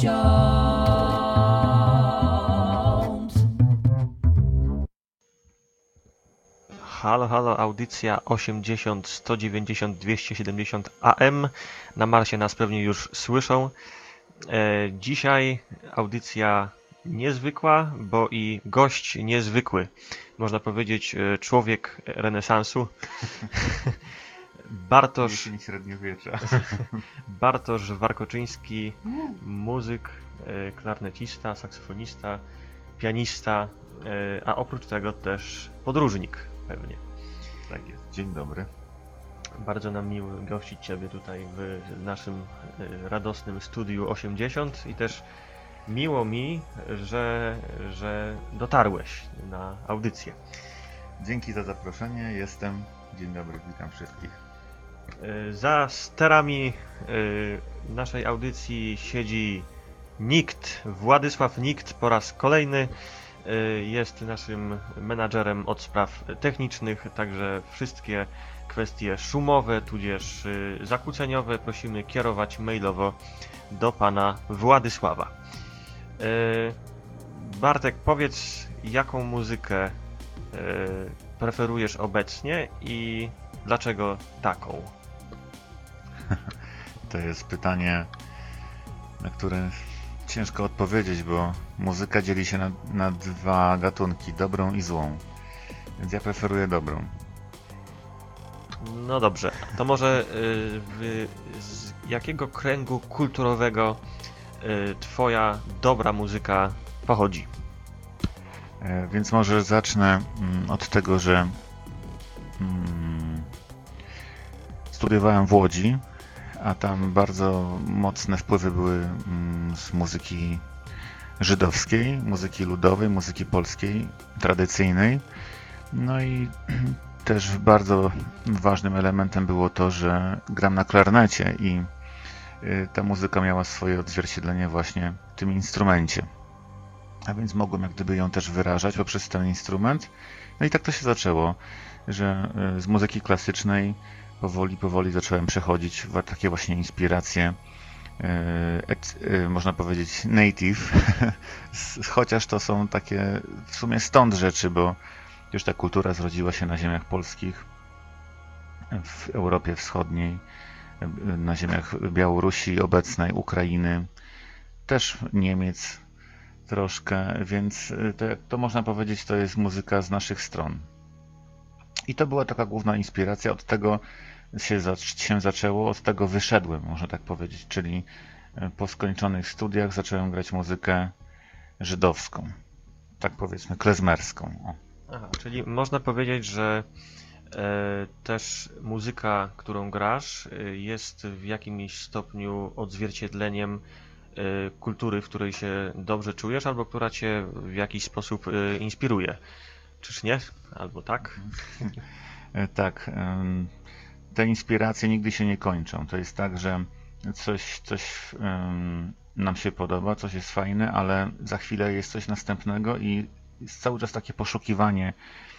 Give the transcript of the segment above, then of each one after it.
Halo, halo, audycja 80, 190, 270 AM. Na Marsie nas pewnie już słyszą. Dzisiaj audycja niezwykła, bo i gość niezwykły. Można powiedzieć człowiek renesansu. Jesień średniowiecza. Bartosz Warkoczyński, muzyk, klarnecista, saksofonista, pianista, a oprócz tego też podróżnik pewnie. Tak jest. Dzień dobry. Bardzo nam miło gościć Ciebie tutaj w naszym radosnym studiu 80 i też miło mi, że dotarłeś na audycję. Dzięki za zaproszenie. Jestem. Dzień dobry, witam wszystkich. Za sterami naszej audycji siedzi Nikt, Władysław Nikt po raz kolejny. Jest naszym menadżerem od spraw technicznych, także wszystkie kwestie szumowe, tudzież zakłóceniowe prosimy kierować mailowo do pana Władysława. Bartek, powiedz, jaką muzykę preferujesz obecnie i dlaczego taką? To jest pytanie, na które ciężko odpowiedzieć, bo muzyka dzieli się na dwa gatunki, dobrą i złą. Więc ja preferuję dobrą. No dobrze, to może z jakiego kręgu kulturowego twoja dobra muzyka pochodzi? Więc może zacznę od tego, że studiowałem w Łodzi, a tam bardzo mocne wpływy były z muzyki żydowskiej, muzyki ludowej, muzyki polskiej, tradycyjnej. No i też bardzo ważnym elementem było to, że gram na klarnecie i ta muzyka miała swoje odzwierciedlenie właśnie w tym instrumencie. A więc mogłem jak gdyby ją też wyrażać poprzez ten instrument. No i tak to się zaczęło, że z muzyki klasycznej powoli zacząłem przechodzić w takie właśnie inspiracje, można powiedzieć native, chociaż to są takie w sumie stąd rzeczy, bo już ta kultura zrodziła się na ziemiach polskich, w Europie Wschodniej, na ziemiach Białorusi obecnej, Ukrainy, też Niemiec troszkę, więc to można powiedzieć, to jest muzyka z naszych stron. I to była taka główna inspiracja, od tego się zaczęło, od tego wyszedłem, można tak powiedzieć, czyli po skończonych studiach zacząłem grać muzykę żydowską, tak powiedzmy klezmerską. O. Aha, czyli można powiedzieć, że też muzyka, którą grasz, jest w jakimś stopniu odzwierciedleniem kultury, w której się dobrze czujesz, albo która cię w jakiś sposób inspiruje. Czyż nie? Albo tak? Tak. Te inspiracje nigdy się nie kończą. To jest tak, że coś nam się podoba, coś jest fajne, ale za chwilę jest coś następnego i jest cały czas takie poszukiwanie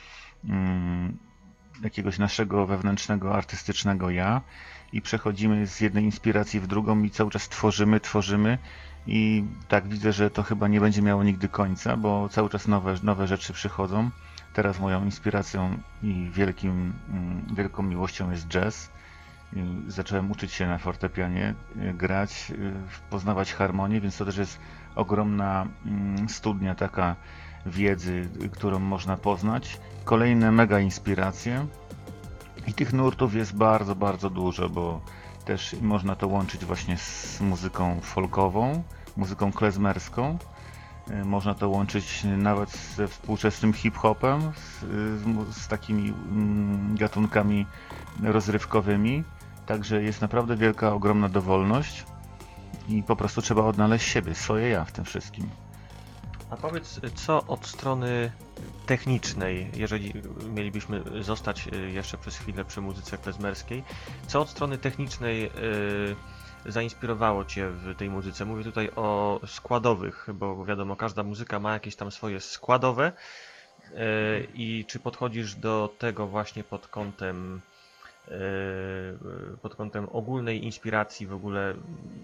jakiegoś naszego wewnętrznego, artystycznego ja i przechodzimy z jednej inspiracji w drugą i cały czas tworzymy i tak widzę, że to chyba nie będzie miało nigdy końca, bo cały czas nowe rzeczy przychodzą. Teraz moją inspiracją i wielką miłością jest jazz. Zacząłem uczyć się na fortepianie, grać, poznawać harmonię, więc to też jest ogromna studnia taka wiedzy, którą można poznać. Kolejne mega inspiracje i tych nurtów jest bardzo, bardzo dużo, bo też można to łączyć właśnie z muzyką folkową, muzyką klezmerską. Można to łączyć nawet ze współczesnym hip-hopem, z takimi gatunkami rozrywkowymi. Także jest naprawdę wielka, ogromna dowolność i po prostu trzeba odnaleźć siebie, swoje ja w tym wszystkim. A powiedz, co od strony technicznej, jeżeli mielibyśmy zostać jeszcze przez chwilę przy muzyce klezmerskiej, co od strony technicznej zainspirowało Cię w tej muzyce? Mówię tutaj o składowych, bo wiadomo, każda muzyka ma jakieś tam swoje składowe i czy podchodzisz do tego właśnie pod kątem pod kątem ogólnej inspiracji w ogóle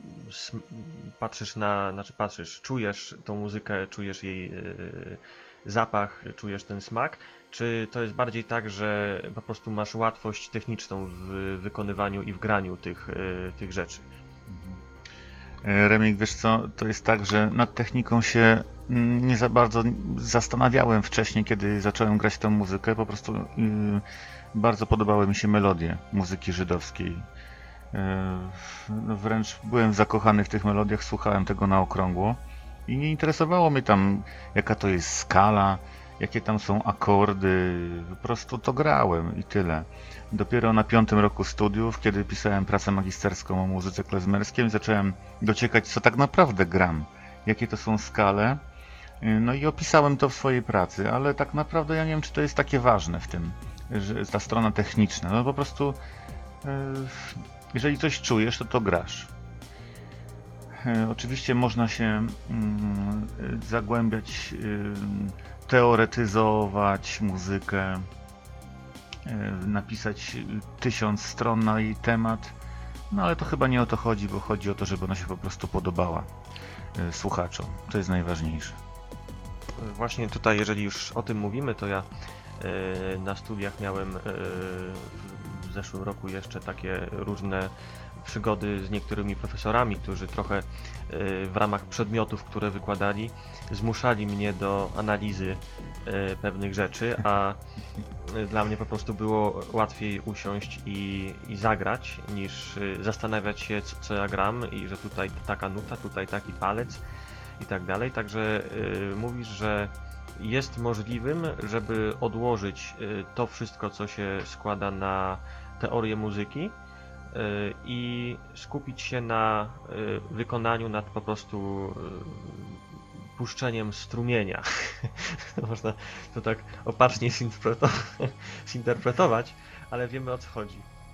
czujesz tą muzykę, czujesz jej zapach, czujesz ten smak, czy to jest bardziej tak, że po prostu masz łatwość techniczną w wykonywaniu i w graniu tych rzeczy? Remik, wiesz co, to jest tak, że nad techniką się nie za bardzo zastanawiałem wcześniej, kiedy zacząłem grać tę muzykę. Po prostu bardzo podobały mi się melodie muzyki żydowskiej. No wręcz byłem zakochany w tych melodiach, słuchałem tego na okrągło i nie interesowało mnie tam, jaka to jest skala, jakie tam są akordy. Po prostu to grałem i tyle. Dopiero na 5. roku studiów, kiedy pisałem pracę magisterską o muzyce klezmerskiej, zacząłem dociekać, co tak naprawdę gram, jakie to są skale. No i opisałem to w swojej pracy, ale tak naprawdę ja nie wiem, czy to jest takie ważne w tym, że ta strona techniczna. No po prostu, jeżeli coś czujesz, to grasz. Oczywiście można się zagłębiać, teoretyzować muzykę, napisać 1000 stron na jej temat, no ale to chyba nie o to chodzi, bo chodzi o to, żeby ona się po prostu podobała słuchaczom. To jest najważniejsze. Właśnie tutaj, jeżeli już o tym mówimy, to ja na studiach miałem w zeszłym roku jeszcze takie różne przygody z niektórymi profesorami, którzy trochę w ramach przedmiotów, które wykładali, zmuszali mnie do analizy pewnych rzeczy, a dla mnie po prostu było łatwiej usiąść i zagrać, niż zastanawiać się, co ja gram i że tutaj taka nuta, tutaj taki palec i tak dalej. Także mówisz, że jest możliwym, żeby odłożyć to wszystko, co się składa na teorię muzyki i skupić się na wykonaniu, nad po prostu puszczeniem strumienia. Można to tak opacznie zinterpretować, ale wiemy, o co chodzi.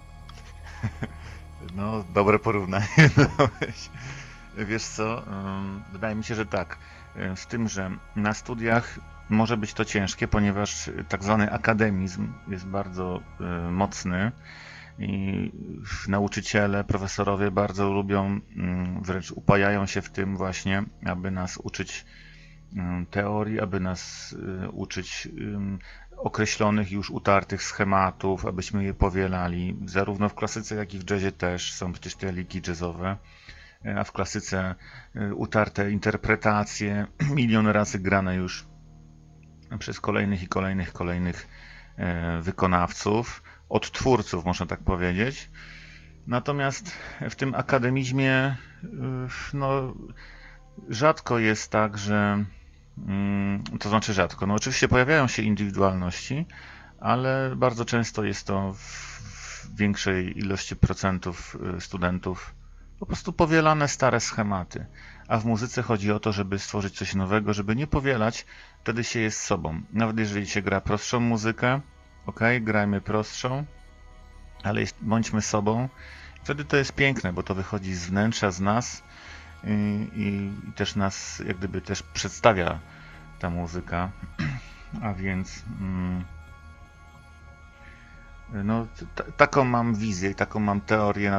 No, dobre porównanie dałeś. Wiesz co, wydaje mi się, że tak. Z tym, że na studiach może być to ciężkie, ponieważ tak zwany akademizm jest bardzo mocny i nauczyciele, profesorowie bardzo lubią, wręcz upajają się w tym właśnie, aby nas uczyć teorii, aby nas uczyć określonych już utartych schematów, abyśmy je powielali. Zarówno w klasyce, jak i w jazzie też są przecież te liki jazzowe, a w klasyce utarte interpretacje, milion razy grane już przez kolejnych i kolejnych wykonawców, odtwórców, można tak powiedzieć. Natomiast w tym akademizmie no, rzadko jest tak, że to znaczy rzadko. No oczywiście pojawiają się indywidualności, ale bardzo często jest to w większej ilości procentów studentów po prostu powielane stare schematy. A w muzyce chodzi o to, żeby stworzyć coś nowego, żeby nie powielać, wtedy się jest sobą. Nawet jeżeli się gra prostszą muzykę, ok, grajmy prostszą, ale bądźmy sobą. Wtedy to jest piękne, bo to wychodzi z wnętrza, z nas i też nas jak gdyby też przedstawia ta muzyka. A więc no, taką mam wizję, taką mam teorię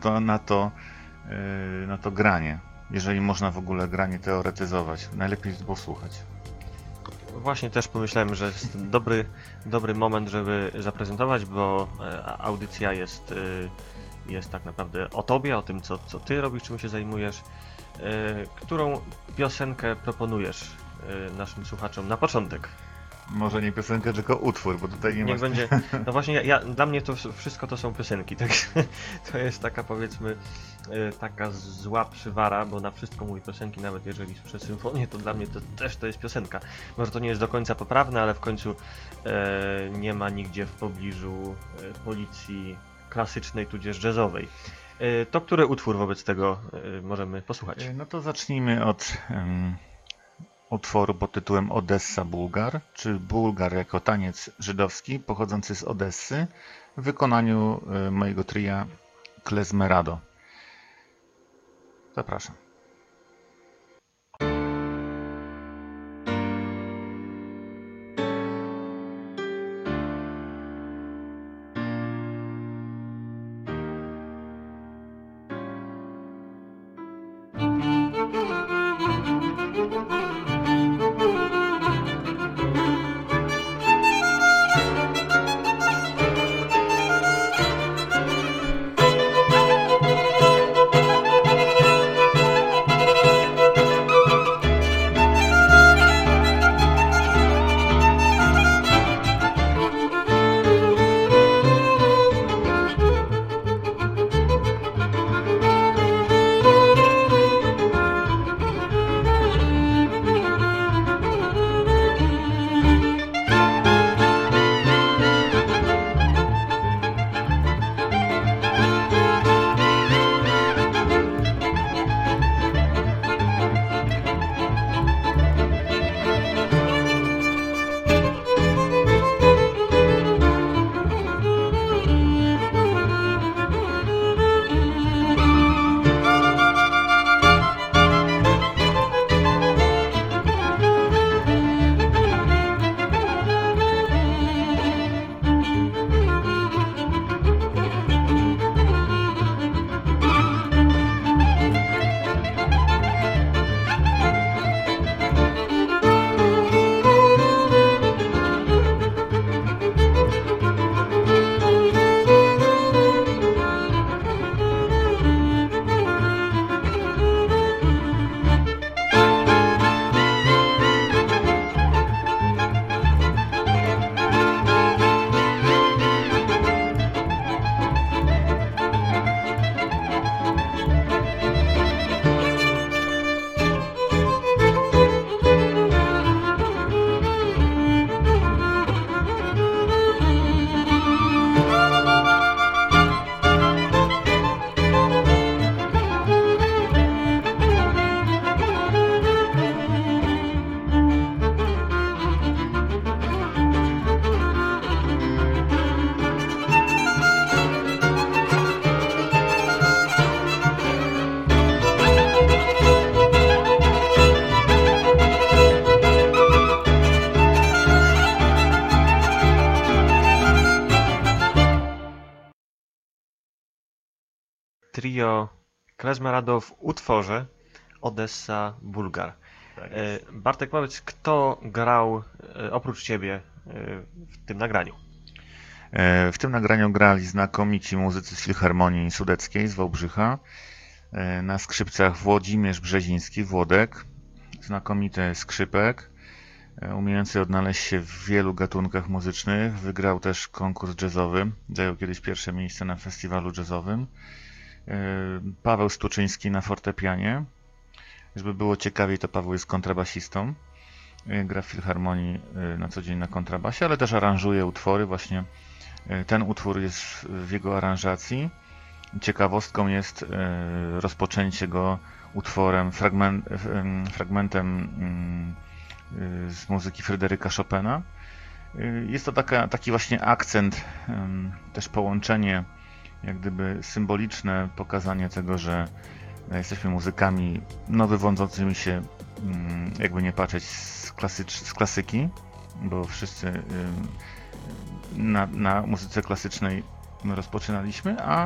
na to granie. Jeżeli można w ogóle granie teoretyzować, najlepiej jest posłuchać. Właśnie też pomyślałem, że jest dobry moment, żeby zaprezentować, bo audycja jest tak naprawdę o tobie, o tym, co ty robisz, czym się zajmujesz. Którą piosenkę proponujesz naszym słuchaczom na początek? Może nie piosenkę, tylko utwór, bo tutaj nie ma... Niech będzie. No właśnie, dla mnie to wszystko to są piosenki, także to jest taka, powiedzmy, taka zła przywara, bo na wszystko mówi piosenki, nawet jeżeli słyszę symfonię, to dla mnie to jest piosenka. Może to nie jest do końca poprawne, ale w końcu nie ma nigdzie w pobliżu policji klasycznej, tudzież jazzowej. To który utwór wobec tego możemy posłuchać? No to zacznijmy od utworu pod tytułem Odessa Bułgar, czy Bułgar jako taniec żydowski pochodzący z Odessy w wykonaniu mojego tria Klezmerado. Zapraszam. trio Klezmerado w utworze Odessa Bulgar. Tak Bartek, powiedz, kto grał oprócz ciebie w tym nagraniu? W tym nagraniu grali znakomici muzycy z Filharmonii Sudeckiej z Wałbrzycha. Na skrzypcach Włodzimierz Brzeziński, Włodek, znakomity skrzypek, umiejący odnaleźć się w wielu gatunkach muzycznych. Wygrał też konkurs jazzowy, zajął kiedyś pierwsze miejsce na festiwalu jazzowym. Paweł Stuczyński na fortepianie. Żeby było ciekawiej, to Paweł jest kontrabasistą. Gra w Filharmonii na co dzień na kontrabasie, ale też aranżuje utwory. Właśnie ten utwór jest w jego aranżacji. Ciekawostką jest rozpoczęcie go utworem, fragmentem z muzyki Fryderyka Chopina. Jest to taki właśnie akcent, też połączenie, jak gdyby symboliczne pokazanie tego, że jesteśmy muzykami wywodzącymi się, jakby nie patrzeć, z klasyki, bo wszyscy na muzyce klasycznej rozpoczynaliśmy, a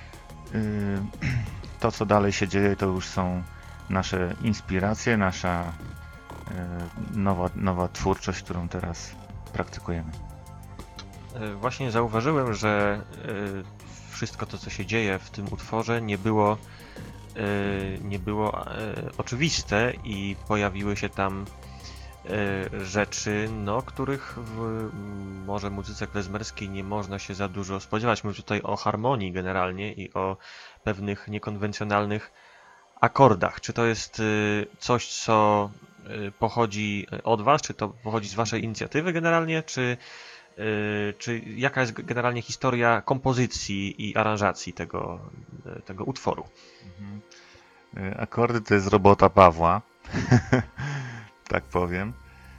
to, co dalej się dzieje, to już są nasze inspiracje, nasza nowa twórczość, którą teraz praktykujemy. Właśnie zauważyłem, że wszystko to, co się dzieje w tym utworze, nie było oczywiste i pojawiły się tam rzeczy, których w może muzyce klezmerskiej nie można się za dużo spodziewać. Mówię tutaj o harmonii generalnie i o pewnych niekonwencjonalnych akordach. Czy to jest coś, co pochodzi od Was, czy to pochodzi z Waszej inicjatywy generalnie, czy jaka jest generalnie historia kompozycji i aranżacji tego utworu? Akordy to jest robota Pawła, tak powiem.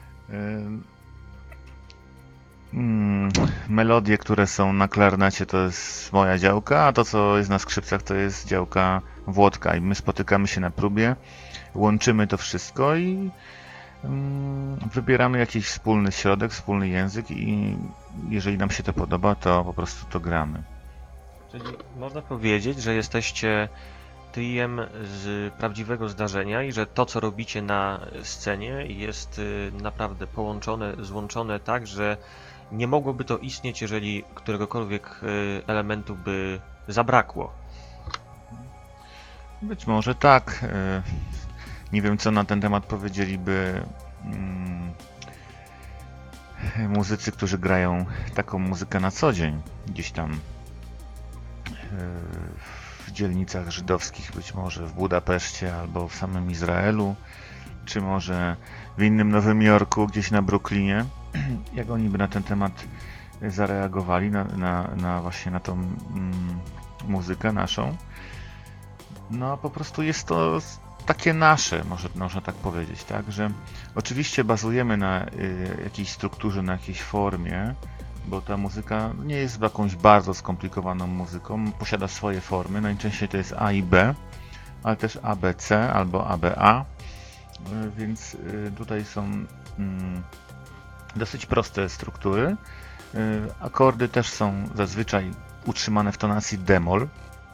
Melodie, które są na klarnecie, to jest moja działka, a to, co jest na skrzypcach, to jest działka Włodka. I my spotykamy się na próbie, łączymy to wszystko i wybieramy jakiś wspólny środek, wspólny język i jeżeli nam się to podoba, to po prostu to gramy. Czyli można powiedzieć, że jesteście triem z prawdziwego zdarzenia i że to, co robicie na scenie, jest naprawdę połączone, złączone tak, że nie mogłoby to istnieć, jeżeli któregokolwiek elementu by zabrakło. Być może tak. Nie wiem, co na ten temat powiedzieliby muzycy, którzy grają taką muzykę na co dzień, gdzieś tam w dzielnicach żydowskich, być może w Budapeszcie albo w samym Izraelu, czy może w innym Nowym Jorku, gdzieś na Brooklynie. Jak oni by na ten temat zareagowali, właśnie na tą muzykę naszą? No, po prostu jest to takie nasze, można tak powiedzieć, tak, że oczywiście bazujemy na jakiejś strukturze, na jakiejś formie, bo ta muzyka nie jest jakąś bardzo skomplikowaną muzyką, posiada swoje formy, najczęściej to jest A i B, ale też ABC albo ABA, więc tutaj są dosyć proste struktury. Akordy też są zazwyczaj utrzymane w tonacji d-moll,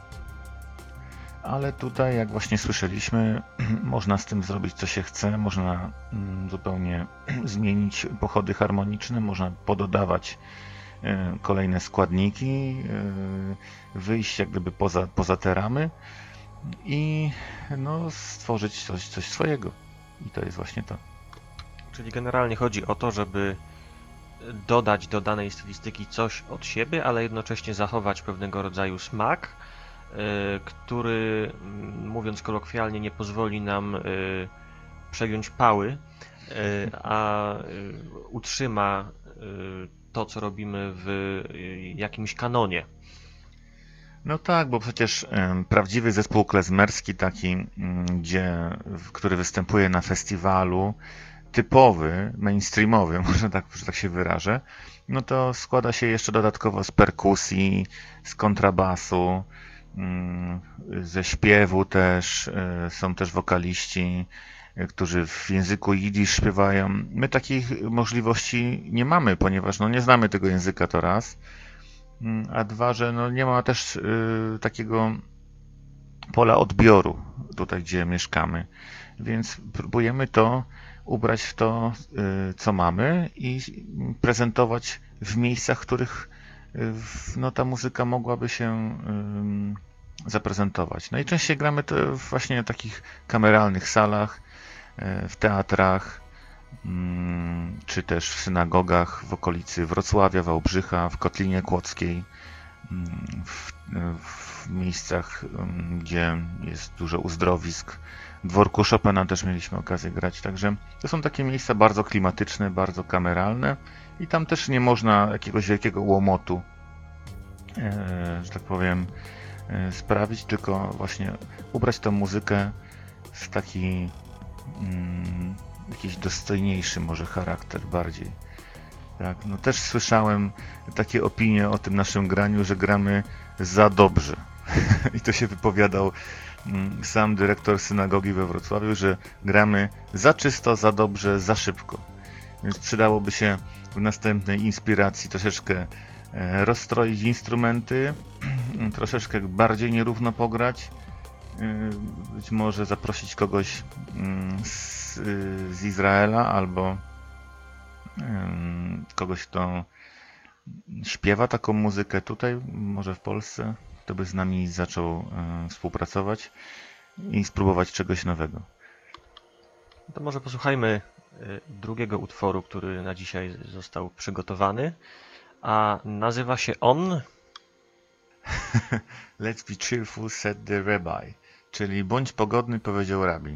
ale tutaj, jak właśnie słyszeliśmy, można z tym zrobić co się chce, można zupełnie zmienić pochody harmoniczne, można pododawać kolejne składniki, wyjść jak gdyby poza te ramy i stworzyć coś swojego. I to jest właśnie to. Czyli generalnie chodzi o to, żeby dodać do danej stylistyki coś od siebie, ale jednocześnie zachować pewnego rodzaju smak, który, mówiąc kolokwialnie, nie pozwoli nam przegiąć pały, a utrzyma to, co robimy w jakimś kanonie. No tak, bo przecież prawdziwy zespół klezmerski, taki, który występuje na festiwalu, typowy, mainstreamowy, może tak, że tak się wyrażę, no to składa się jeszcze dodatkowo z perkusji, z kontrabasu, ze śpiewu też, są też wokaliści, którzy w języku jidysz śpiewają. My takich możliwości nie mamy, ponieważ nie znamy tego języka, to raz, a dwa, że nie ma też takiego pola odbioru tutaj, gdzie mieszkamy. Więc próbujemy to ubrać w to, co mamy i prezentować w miejscach, w których no, ta muzyka mogłaby się zaprezentować. Najczęściej gramy to właśnie w takich kameralnych salach, w teatrach, czy też w synagogach w okolicy Wrocławia, Wałbrzycha, w Kotlinie Kłodzkiej, w miejscach, gdzie jest dużo uzdrowisk. W dworku Chopina też mieliśmy okazję grać, także to są takie miejsca bardzo klimatyczne, bardzo kameralne i tam też nie można jakiegoś wielkiego łomotu, że tak powiem, sprawić, tylko właśnie ubrać tę muzykę w taki jakiś dostojniejszy może charakter bardziej. Tak, no też słyszałem takie opinie o tym naszym graniu, że gramy za dobrze. I to się wypowiadał sam dyrektor synagogi we Wrocławiu, że gramy za czysto, za dobrze, za szybko. Więc przydałoby się w następnej inspiracji troszeczkę rozstroić instrumenty, troszeczkę bardziej nierówno pograć, być może zaprosić kogoś z Izraela albo kogoś, kto śpiewa taką muzykę tutaj, może w Polsce, kto by z nami zaczął współpracować i spróbować czegoś nowego. To może posłuchajmy drugiego utworu, który na dzisiaj został przygotowany, a nazywa się on Let's be cheerful, said the rabbi, czyli bądź pogodny, powiedział rabi.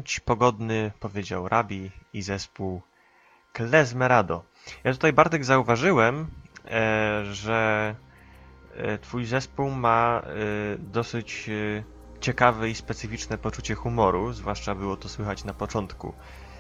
Bądź pogodny, powiedział Rabi i zespół Klezmerado. Ja tutaj, Bartek, zauważyłem, że twój zespół ma dosyć ciekawe i specyficzne poczucie humoru, zwłaszcza było to słychać na początku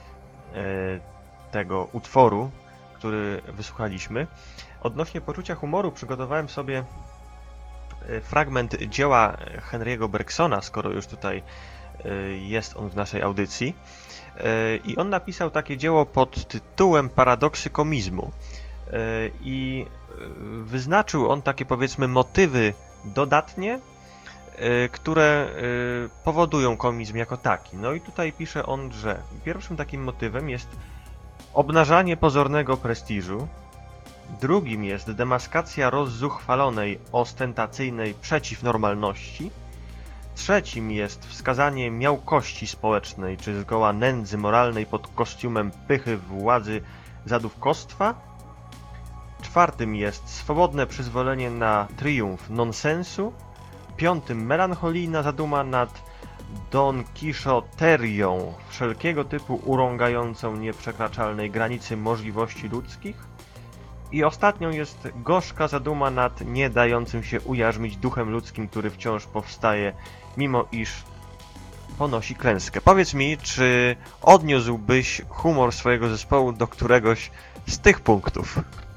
tego utworu, który wysłuchaliśmy. Odnośnie poczucia humoru przygotowałem sobie fragment dzieła Henry'ego Bergsona, skoro już tutaj jest on w naszej audycji. I on napisał takie dzieło pod tytułem Paradoksy komizmu. I wyznaczył on takie, powiedzmy, motywy dodatnie, które powodują komizm jako taki. No i tutaj pisze on, że pierwszym takim motywem jest obnażanie pozornego prestiżu, drugim jest demaskacja rozzuchwalonej, ostentacyjnej przeciwnormalności, trzecim jest wskazanie miałkości społecznej czy zgoła nędzy moralnej pod kostiumem pychy, władzy, zadówkostwa, czwartym jest swobodne przyzwolenie na triumf nonsensu, piątym melancholijna zaduma nad Don Quixoterią, wszelkiego typu urągającą nieprzekraczalnej granicy możliwości ludzkich, i ostatnią jest gorzka zaduma nad nie dającym się ujarzmić duchem ludzkim, który wciąż powstaje, mimo iż ponosi klęskę. Powiedz mi, czy odniósłbyś humor swojego zespołu do któregoś z tych punktów?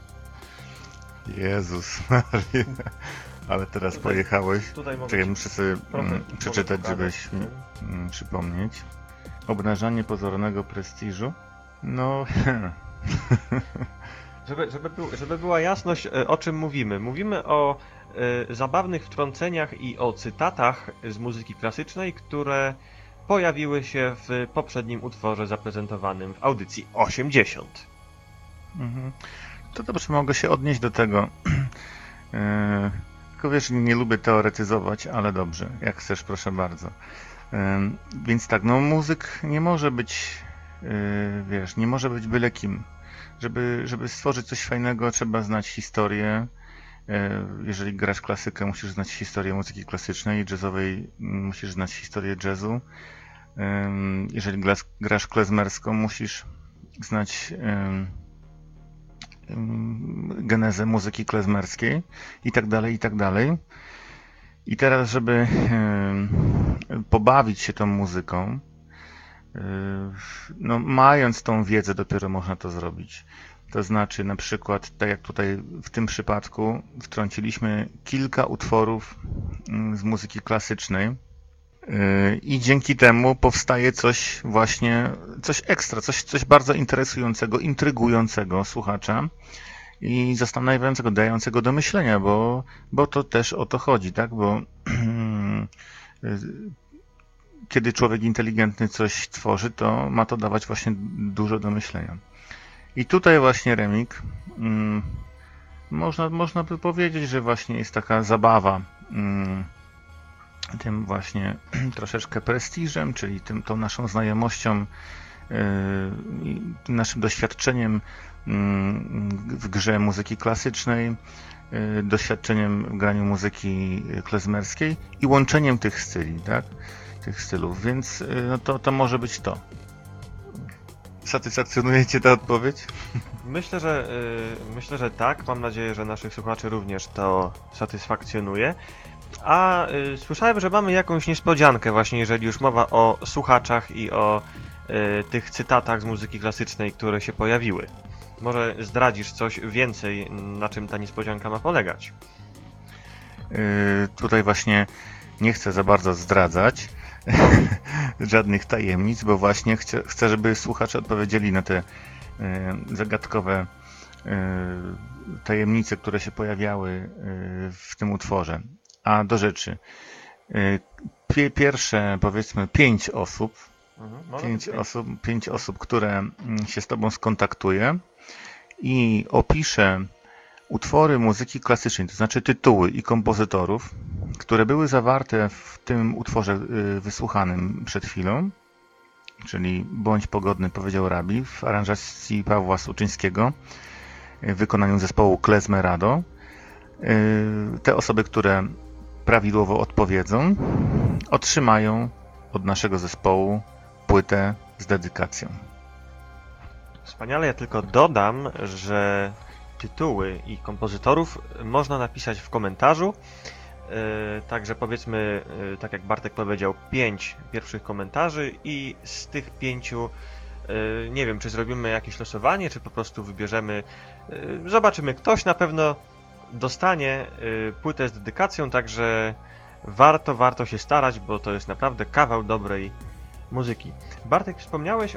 Jezus Maria. Ale teraz pojechałeś. Czekaj, muszę sobie przeczytać, żebyś mi przypomnieć. Obnażanie pozornego prestiżu. No... Żeby była jasność, o czym mówimy. Mówimy o zabawnych wtrąceniach i o cytatach z muzyki klasycznej, które pojawiły się w poprzednim utworze zaprezentowanym w audycji 80. To dobrze, mogę się odnieść do tego. Tylko wiesz, nie lubię teoretyzować, ale dobrze, jak chcesz, proszę bardzo. Więc tak, no muzyk nie może być, wiesz, nie może być byle kim. Żeby stworzyć coś fajnego, trzeba znać historię. Jeżeli grasz klasykę, musisz znać historię muzyki klasycznej, jazzowej, musisz znać historię jazzu. Jeżeli grasz klezmerską, musisz znać genezę muzyki klezmerskiej i tak dalej, i tak dalej. I teraz, żeby pobawić się tą muzyką, no, mając tą wiedzę, dopiero można to zrobić. To znaczy, na przykład, tak jak tutaj w tym przypadku, wtrąciliśmy kilka utworów z muzyki klasycznej i dzięki temu powstaje coś właśnie, coś ekstra, coś bardzo interesującego, intrygującego słuchacza i zastanawiającego, dającego do myślenia, bo to też o to chodzi, tak? Bo kiedy człowiek inteligentny coś tworzy, to ma to dawać właśnie dużo do myślenia. I tutaj właśnie Remik, można by powiedzieć, że właśnie jest taka zabawa tym właśnie troszeczkę prestiżem, czyli tą naszą znajomością, naszym doświadczeniem w grze muzyki klasycznej, doświadczeniem w graniu muzyki klezmerskiej i łączeniem tych styli, tak? Tych stylów, więc no to może być to. Satysfakcjonuje Cię ta odpowiedź? Myślę, że tak. Mam nadzieję, że naszych słuchaczy również to satysfakcjonuje. A słyszałem, że mamy jakąś niespodziankę właśnie, jeżeli już mowa o słuchaczach i o tych cytatach z muzyki klasycznej, które się pojawiły. Może zdradzisz coś więcej, na czym ta niespodzianka ma polegać? Tutaj właśnie nie chcę za bardzo zdradzać żadnych tajemnic, bo właśnie chcę, żeby słuchacze odpowiedzieli na te zagadkowe tajemnice, które się pojawiały w tym utworze. A do rzeczy. Pierwsze, powiedzmy, 5 osób, 5 osób, które się z Tobą skontaktuje i opisze utwory muzyki klasycznej, to znaczy tytuły i kompozytorów, które były zawarte w tym utworze wysłuchanym przed chwilą, czyli Bądź pogodny, powiedział Rabi, w aranżacji Pawła Słuczyńskiego, w wykonaniu zespołu Klezmerado. Te osoby, które prawidłowo odpowiedzą, otrzymają od naszego zespołu płytę z dedykacją. Wspaniale, ja tylko dodam, że tytuły i kompozytorów można napisać w komentarzu. Także powiedzmy, tak jak Bartek powiedział, 5 pierwszych komentarzy i z tych 5, nie wiem, czy zrobimy jakieś losowanie, czy po prostu wybierzemy, zobaczymy, ktoś na pewno dostanie płytę z dedykacją, także warto się starać, bo to jest naprawdę kawał dobrej muzyki. Bartek, wspomniałeś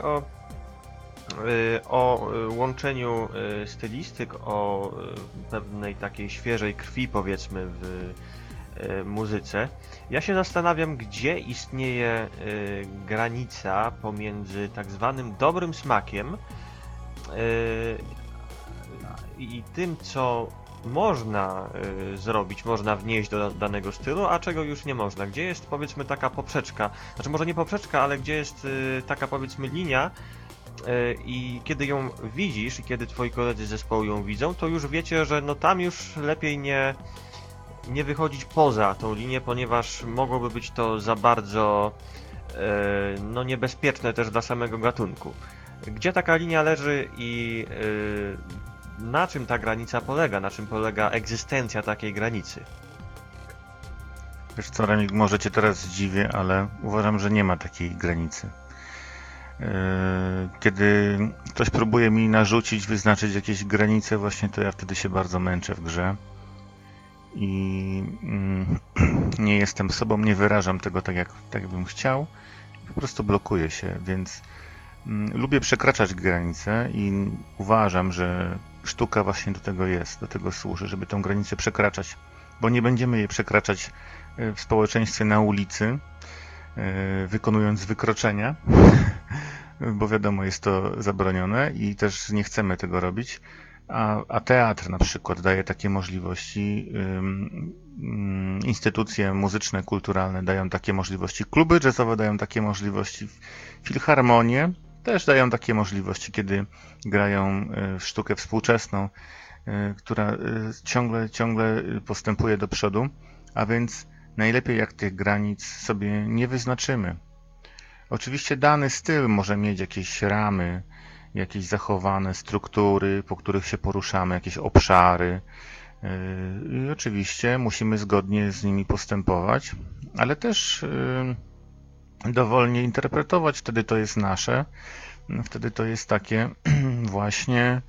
o łączeniu stylistyk, o pewnej takiej świeżej krwi, powiedzmy, w muzyce. Ja się zastanawiam, gdzie istnieje granica pomiędzy tak zwanym dobrym smakiem i tym, co można zrobić, można wnieść do danego stylu, a czego już nie można. Gdzie jest, powiedzmy, taka poprzeczka, znaczy może nie poprzeczka, ale gdzie jest taka, powiedzmy, linia, i kiedy ją widzisz i kiedy twoi koledzy z zespołu ją widzą, to już wiecie, że no tam już lepiej nie wychodzić poza tą linię, ponieważ mogłoby być to za bardzo no niebezpieczne też dla samego gatunku. Gdzie taka linia leży i na czym ta granica polega? Na czym polega egzystencja takiej granicy? Wiesz co, Remik, może cię teraz zdziwię, ale uważam, że nie ma takiej granicy. Kiedy ktoś próbuje mi narzucić, wyznaczyć jakieś granice, właśnie to ja wtedy się bardzo męczę w grze i nie jestem sobą, nie wyrażam tego tak bym chciał, po prostu blokuję się, więc lubię przekraczać granice i uważam, że sztuka właśnie do tego jest, do tego służy, żeby tę granicę przekraczać, bo nie będziemy jej przekraczać w społeczeństwie na ulicy, wykonując wykroczenia, bo wiadomo, jest to zabronione i też nie chcemy tego robić, a teatr na przykład daje takie możliwości, instytucje muzyczne, kulturalne dają takie możliwości, kluby jazzowe dają takie możliwości, filharmonie też dają takie możliwości, kiedy grają w sztukę współczesną, która ciągle postępuje do przodu, a więc najlepiej jak tych granic sobie nie wyznaczymy. Oczywiście dany styl może mieć jakieś ramy, jakieś zachowane struktury, po których się poruszamy, jakieś obszary. I oczywiście musimy zgodnie z nimi postępować, ale też dowolnie interpretować, wtedy to jest nasze, wtedy to jest takie właśnie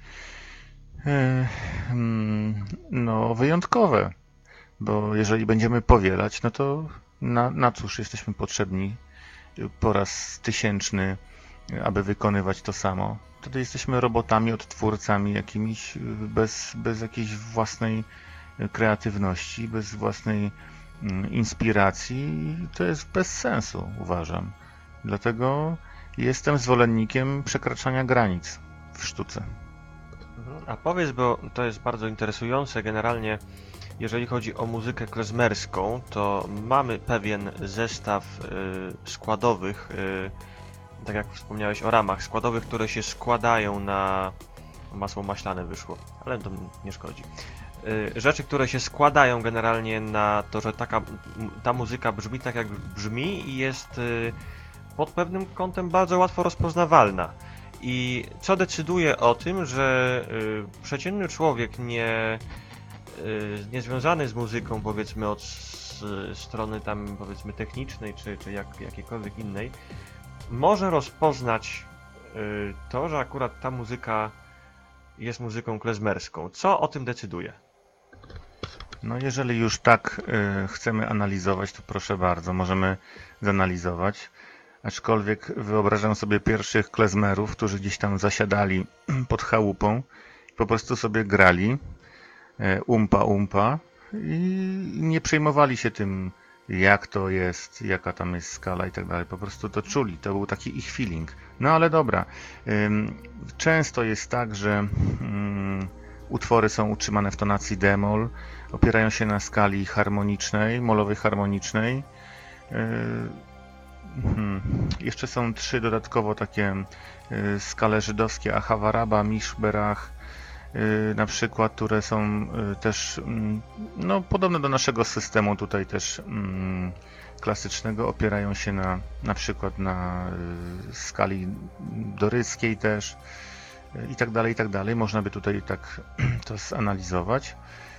no, wyjątkowe, bo jeżeli będziemy powielać, no to na cóż jesteśmy potrzebni po raz tysięczny, aby wykonywać to samo. Wtedy jesteśmy robotami, odtwórcami jakimiś, bez jakiejś własnej kreatywności, bez własnej inspiracji i to jest bez sensu, uważam. Dlatego jestem zwolennikiem przekraczania granic w sztuce. A powiedz, bo to jest bardzo interesujące, generalnie jeżeli chodzi o muzykę klezmerską, to mamy pewien zestaw składowych, tak jak wspomniałeś o ramach składowych, które się składają na masło maślane wyszło, ale to nie szkodzi. Rzeczy, które się składają generalnie na to, że ta muzyka brzmi tak jak brzmi i jest pod pewnym kątem bardzo łatwo rozpoznawalna. I co decyduje o tym, że przeciętny człowiek nie związany z muzyką, powiedzmy od strony tam powiedzmy technicznej czy jakiejkolwiek innej, może rozpoznać to, że akurat ta muzyka jest muzyką klezmerską. Co o tym decyduje? No jeżeli już tak chcemy analizować, to proszę bardzo, możemy zanalizować. Aczkolwiek wyobrażam sobie pierwszych klezmerów, którzy gdzieś tam zasiadali pod chałupą, po prostu sobie grali umpa i nie przejmowali się tym, jak to jest, jaka tam jest skala i tak dalej. Po prostu to czuli, to był taki ich feeling. No ale dobra, często jest tak, że utwory są utrzymane w tonacji d-moll, opierają się na skali harmonicznej, molowej harmonicznej. Jeszcze są 3 dodatkowo takie skale żydowskie, Ahawaraba, Mishberach, na przykład, które są też no, podobne do naszego systemu. Tutaj też klasycznego opierają się na przykład na skali doryckiej też i tak dalej, i tak dalej. Można by tutaj tak to zanalizować.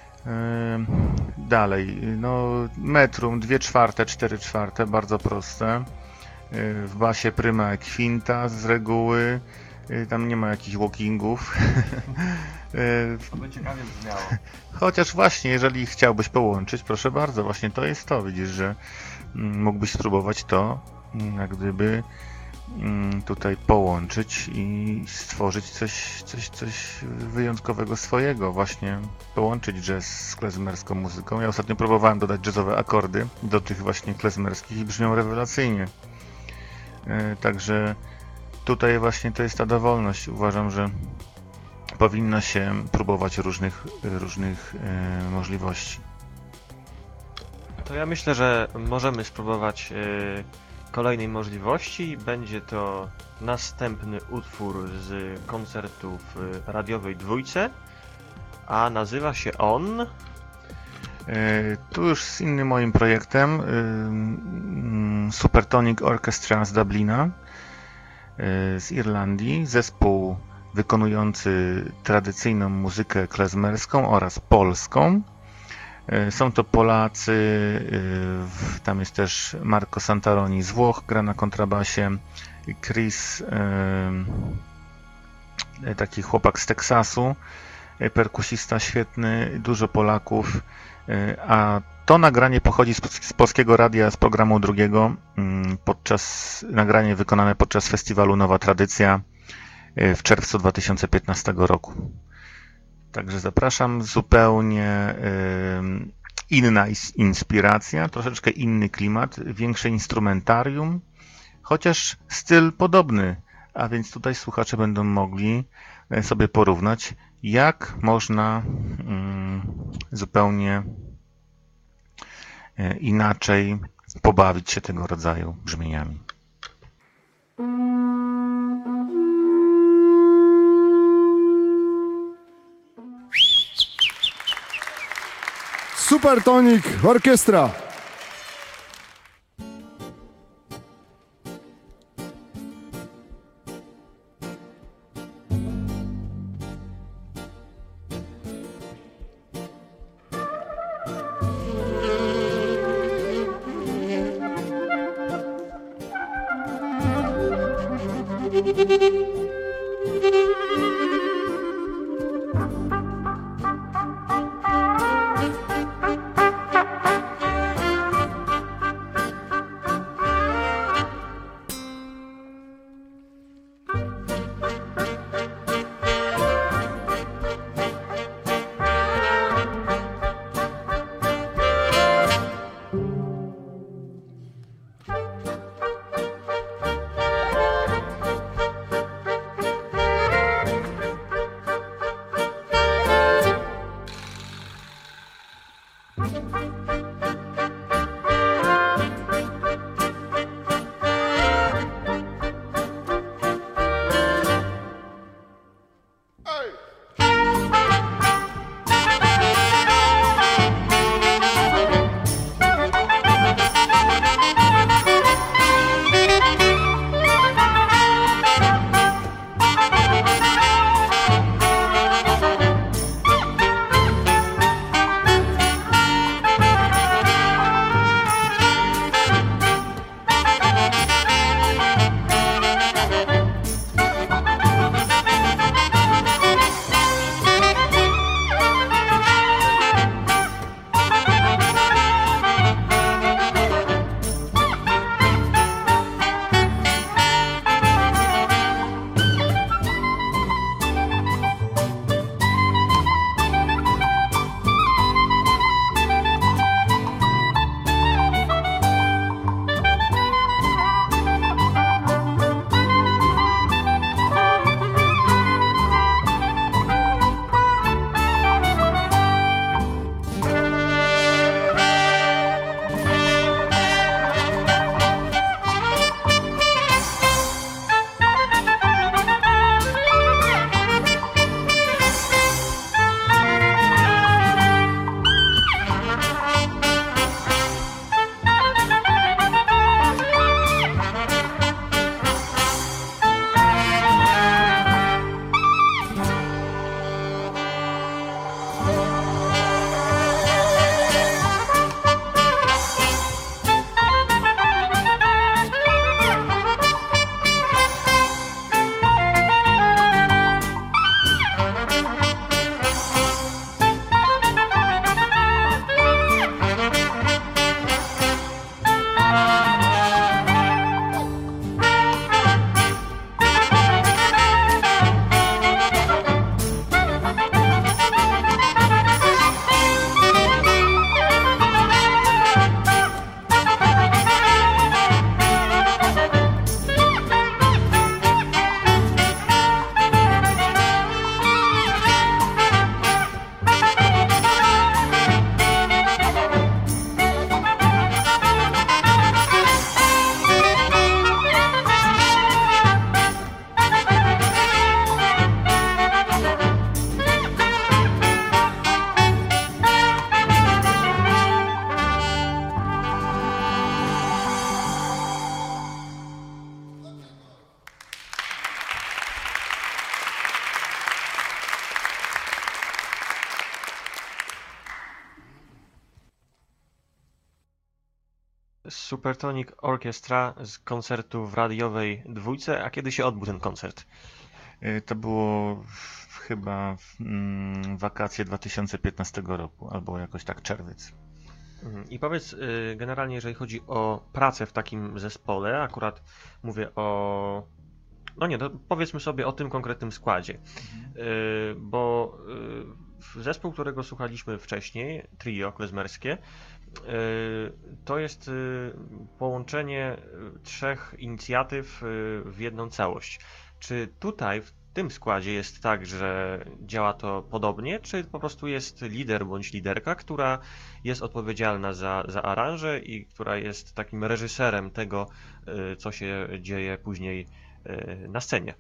Dalej, no metrum 2/4, 4/4, bardzo proste. W basie pryma e quinta z reguły. Tam nie ma jakichś walkingów. To by ciekawie brzmiało. Chociaż właśnie, jeżeli chciałbyś połączyć, proszę bardzo, właśnie to jest to. Widzisz, że mógłbyś spróbować to, jak gdyby tutaj połączyć i stworzyć coś wyjątkowego swojego, właśnie połączyć jazz z klezmerską muzyką. Ja ostatnio próbowałem dodać jazzowe akordy do tych właśnie klezmerskich i brzmią rewelacyjnie. Także tutaj właśnie to jest ta dowolność. Uważam, że powinno się próbować różnych możliwości. To ja myślę, że możemy spróbować kolejnej możliwości. Będzie to następny utwór z koncertu w radiowej dwójce, a nazywa się on... Tu już z innym moim projektem, Supertonic Orchestra z Dublina, z Irlandii, zespół wykonujący tradycyjną muzykę klezmerską oraz polską. Są to Polacy, tam jest też Marco Santaroni z Włoch, gra na kontrabasie, Chris, taki chłopak z Teksasu, perkusista świetny, dużo Polaków, a to nagranie pochodzi z Polskiego Radia, z programu drugiego, nagranie wykonane podczas festiwalu Nowa Tradycja w czerwcu 2015 roku. Także zapraszam, zupełnie inna inspiracja, troszeczkę inny klimat, większe instrumentarium, chociaż styl podobny, a więc tutaj słuchacze będą mogli sobie porównać, jak można zupełnie inaczej pobawić się tego rodzaju brzmieniami. Supertonic Orchestra. Supertonic Orchestra z koncertu w radiowej dwójce. A kiedy się odbył ten koncert? To było chyba wakacje 2015 roku, albo jakoś tak czerwiec. I powiedz, generalnie jeżeli chodzi o pracę w takim zespole, akurat mówię o... No nie, to powiedzmy sobie o tym konkretnym składzie, bo zespół, którego słuchaliśmy wcześniej, trio klezmerskie, to jest połączenie trzech inicjatyw w jedną całość. Czy tutaj w tym składzie jest tak, że działa to podobnie, czy po prostu jest lider bądź liderka, która jest odpowiedzialna za aranże i która jest takim reżyserem tego, co się dzieje później na scenie?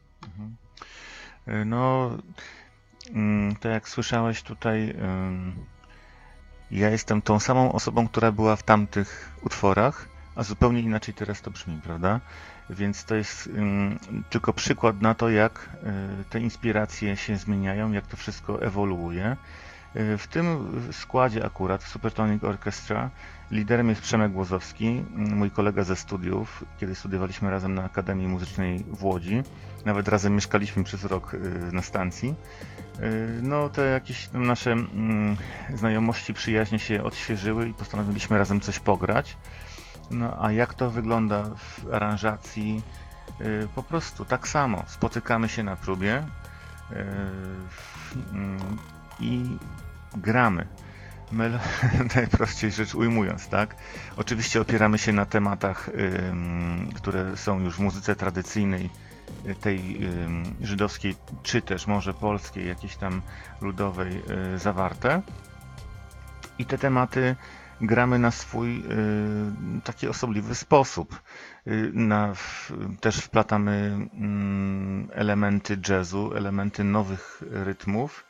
No, to jak słyszałeś tutaj, ja jestem tą samą osobą, która była w tamtych utworach, a zupełnie inaczej teraz to brzmi, prawda? Więc to jest tylko przykład na to, jak te inspiracje się zmieniają, jak to wszystko ewoluuje. W tym składzie akurat, w Supertonic Orchestra, liderem jest Przemek Głozowski, mój kolega ze studiów, kiedy studiowaliśmy razem na Akademii Muzycznej w Łodzi. Nawet razem mieszkaliśmy przez rok na stacji. No te jakieś nasze znajomości, przyjaźnie się odświeżyły i postanowiliśmy razem coś pograć. No a jak to wygląda w aranżacji? Po prostu tak samo. Spotykamy się na próbie i gramy. Najprościej rzecz ujmując, tak? Oczywiście opieramy się na tematach, które są już w muzyce tradycyjnej, tej żydowskiej, czy też może polskiej, jakiejś tam ludowej zawarte. I te tematy gramy na swój taki osobliwy sposób. Też wplatamy elementy jazzu, elementy nowych rytmów.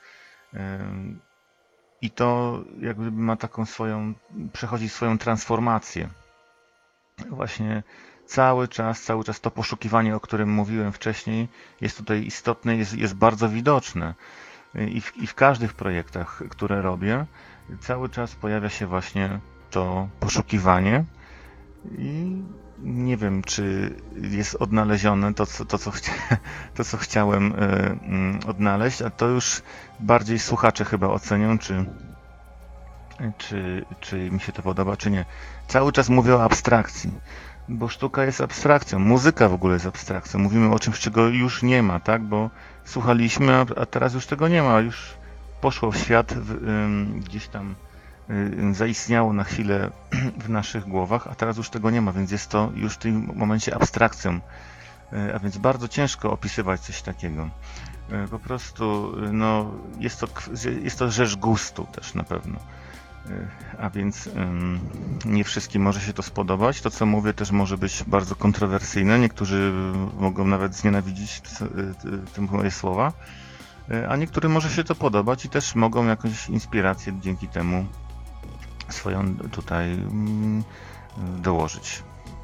I to jakby ma taką przechodzi swoją transformację. Właśnie cały czas to poszukiwanie, o którym mówiłem wcześniej, jest tutaj istotne, jest bardzo widoczne. I w każdych projektach, które robię, cały czas pojawia się właśnie to poszukiwanie i nie wiem, czy jest odnalezione to, co chciałem odnaleźć, a to już bardziej słuchacze chyba ocenią, czy mi się to podoba, czy nie. Cały czas mówię o abstrakcji, bo sztuka jest abstrakcją, muzyka w ogóle jest abstrakcją. Mówimy o czymś, czego już nie ma, tak? Bo słuchaliśmy, a teraz już tego nie ma, już poszło w świat, gdzieś tam zaistniało na chwilę w naszych głowach, a teraz już tego nie ma, więc jest to już w tym momencie abstrakcją. A więc bardzo ciężko opisywać coś takiego. Po prostu no, jest to rzecz gustu też na pewno. A więc nie wszystkim może się to spodobać. To, co mówię, też może być bardzo kontrowersyjne. Niektórzy mogą nawet znienawidzić te moje słowa, a niektórym może się to podobać i też mogą jakąś inspirację dzięki temu swoją tutaj dołożyć.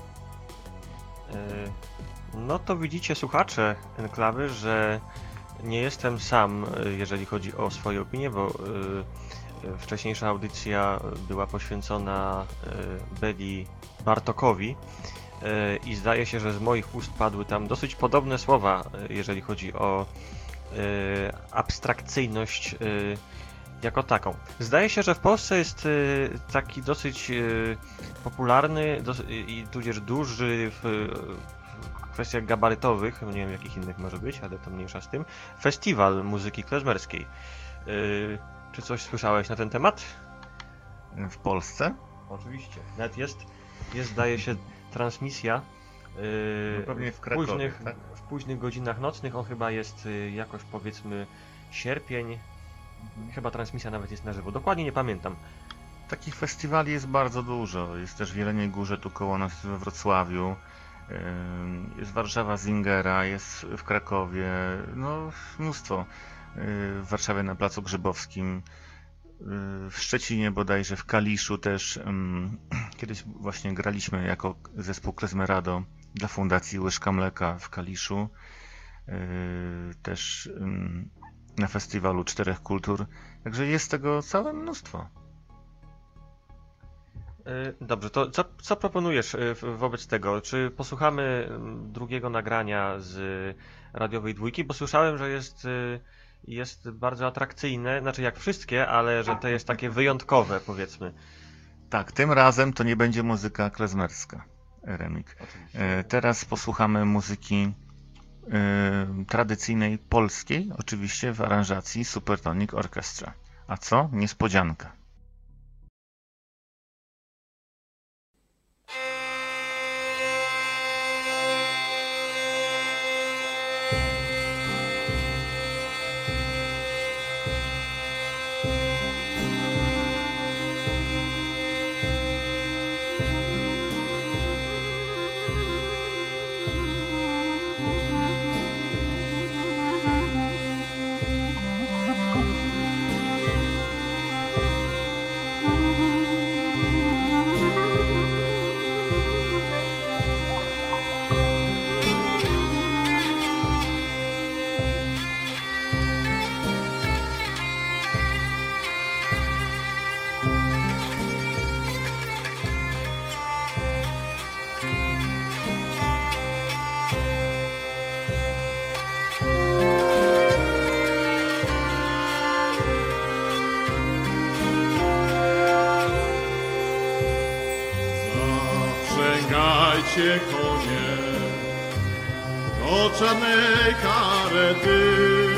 No to widzicie, słuchacze Enklawy, że nie jestem sam, jeżeli chodzi o swoje opinie, bo wcześniejsza audycja była poświęcona Beli Bartokowi i zdaje się, że z moich ust padły tam dosyć podobne słowa, jeżeli chodzi o abstrakcyjność jako taką. Zdaje się, że w Polsce jest taki dosyć popularny i tudzież duży w kwestiach gabarytowych, nie wiem jakich innych może być, ale to mniejsza z tym, festiwal muzyki klezmerskiej. Czy coś słyszałeś na ten temat? W Polsce? Oczywiście. Nawet jest zdaje się transmisja No pewnie w Krakowie, tak? w późnych godzinach nocnych. On chyba jest jakoś powiedzmy sierpień. Chyba transmisja nawet jest na żywo. Dokładnie nie pamiętam. Takich festiwali jest bardzo dużo. Jest też w Jeleniej Górze, tu koło nas we Wrocławiu. Jest Warszawa Zingera, jest w Krakowie. No, mnóstwo. W Warszawie na Placu Grzybowskim. W Szczecinie bodajże, w Kaliszu też. Kiedyś właśnie graliśmy jako zespół Klezmerado dla Fundacji Łyżka Mleka w Kaliszu. Też na festiwalu Czterech Kultur. Także jest tego całe mnóstwo. Dobrze, to co proponujesz wobec tego? Czy posłuchamy drugiego nagrania z radiowej dwójki? Bo słyszałem, że jest bardzo atrakcyjne, znaczy jak wszystkie, ale że to jest takie wyjątkowe, powiedzmy. Tak, tym razem to nie będzie muzyka klezmerska, Remik. Teraz posłuchamy muzyki tradycyjnej polskiej, oczywiście w aranżacji Supertonic Orchestra. A co? Niespodzianka. Zaprzęgajcie konie do czarnej karety.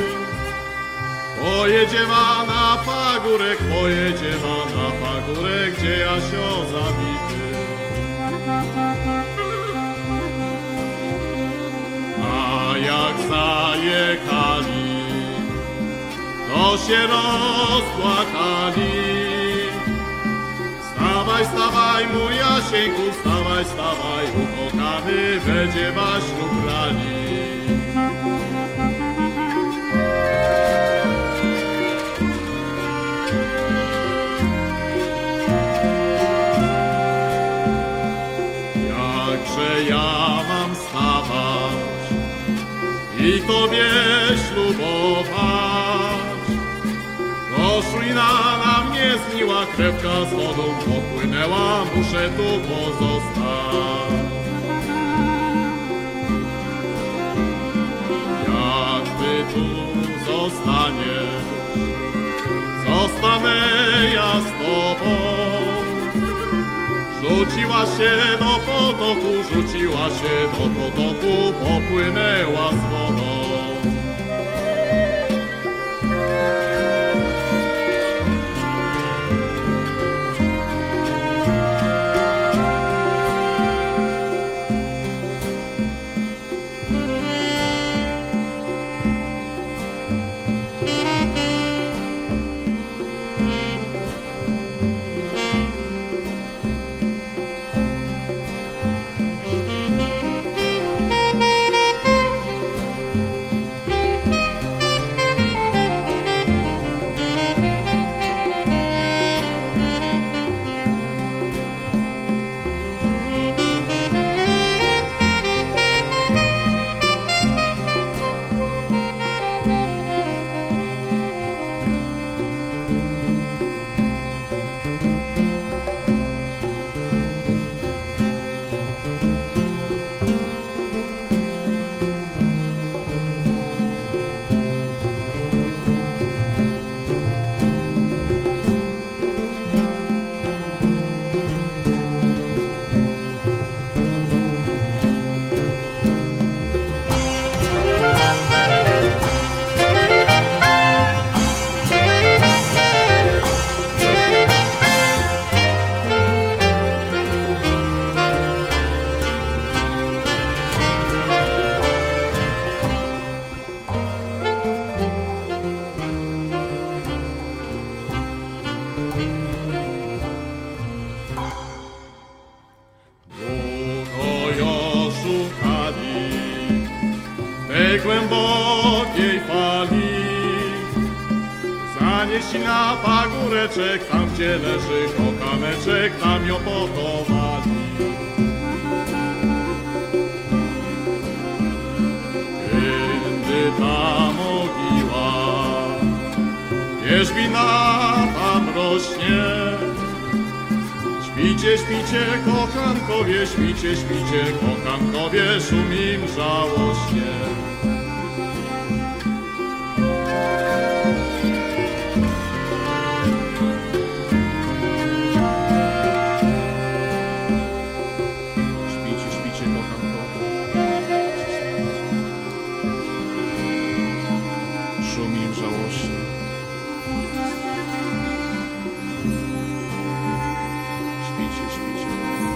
Pojedzie ma na pagórek, pojedzie ma na pagórek, gdzie Jasio zabity. A jak zajechali, to się rozpłakali. Stawaj, stawaj, mój Jasieńku, stawaj, stawaj, ukochany, będzie was ślub brali. Jakże ja mam stawać i tobie ślubować, Koszulina na mnie zgniła, krewka z wodą popłynęła, muszę tu pozostać. Jak ty tu zostaniesz, zostanę ja z tobą. Rzuciła się do potoku, rzuciła się do potoku, popłynęła z wodą. Głębokiej fali zanieśli na pagóreczek, tam gdzie leży kokaneczek, tam ją pochowali. Kiedy ta mogiła wierzbina tam rośnie, śpi Śpicie, śpicie, kochankowie, śpicie, śpicie, kochankowie, szumim żałośnie. Śpicie, śpicie, kochankowie, szumim żałośnie. Śpicie, śpicie.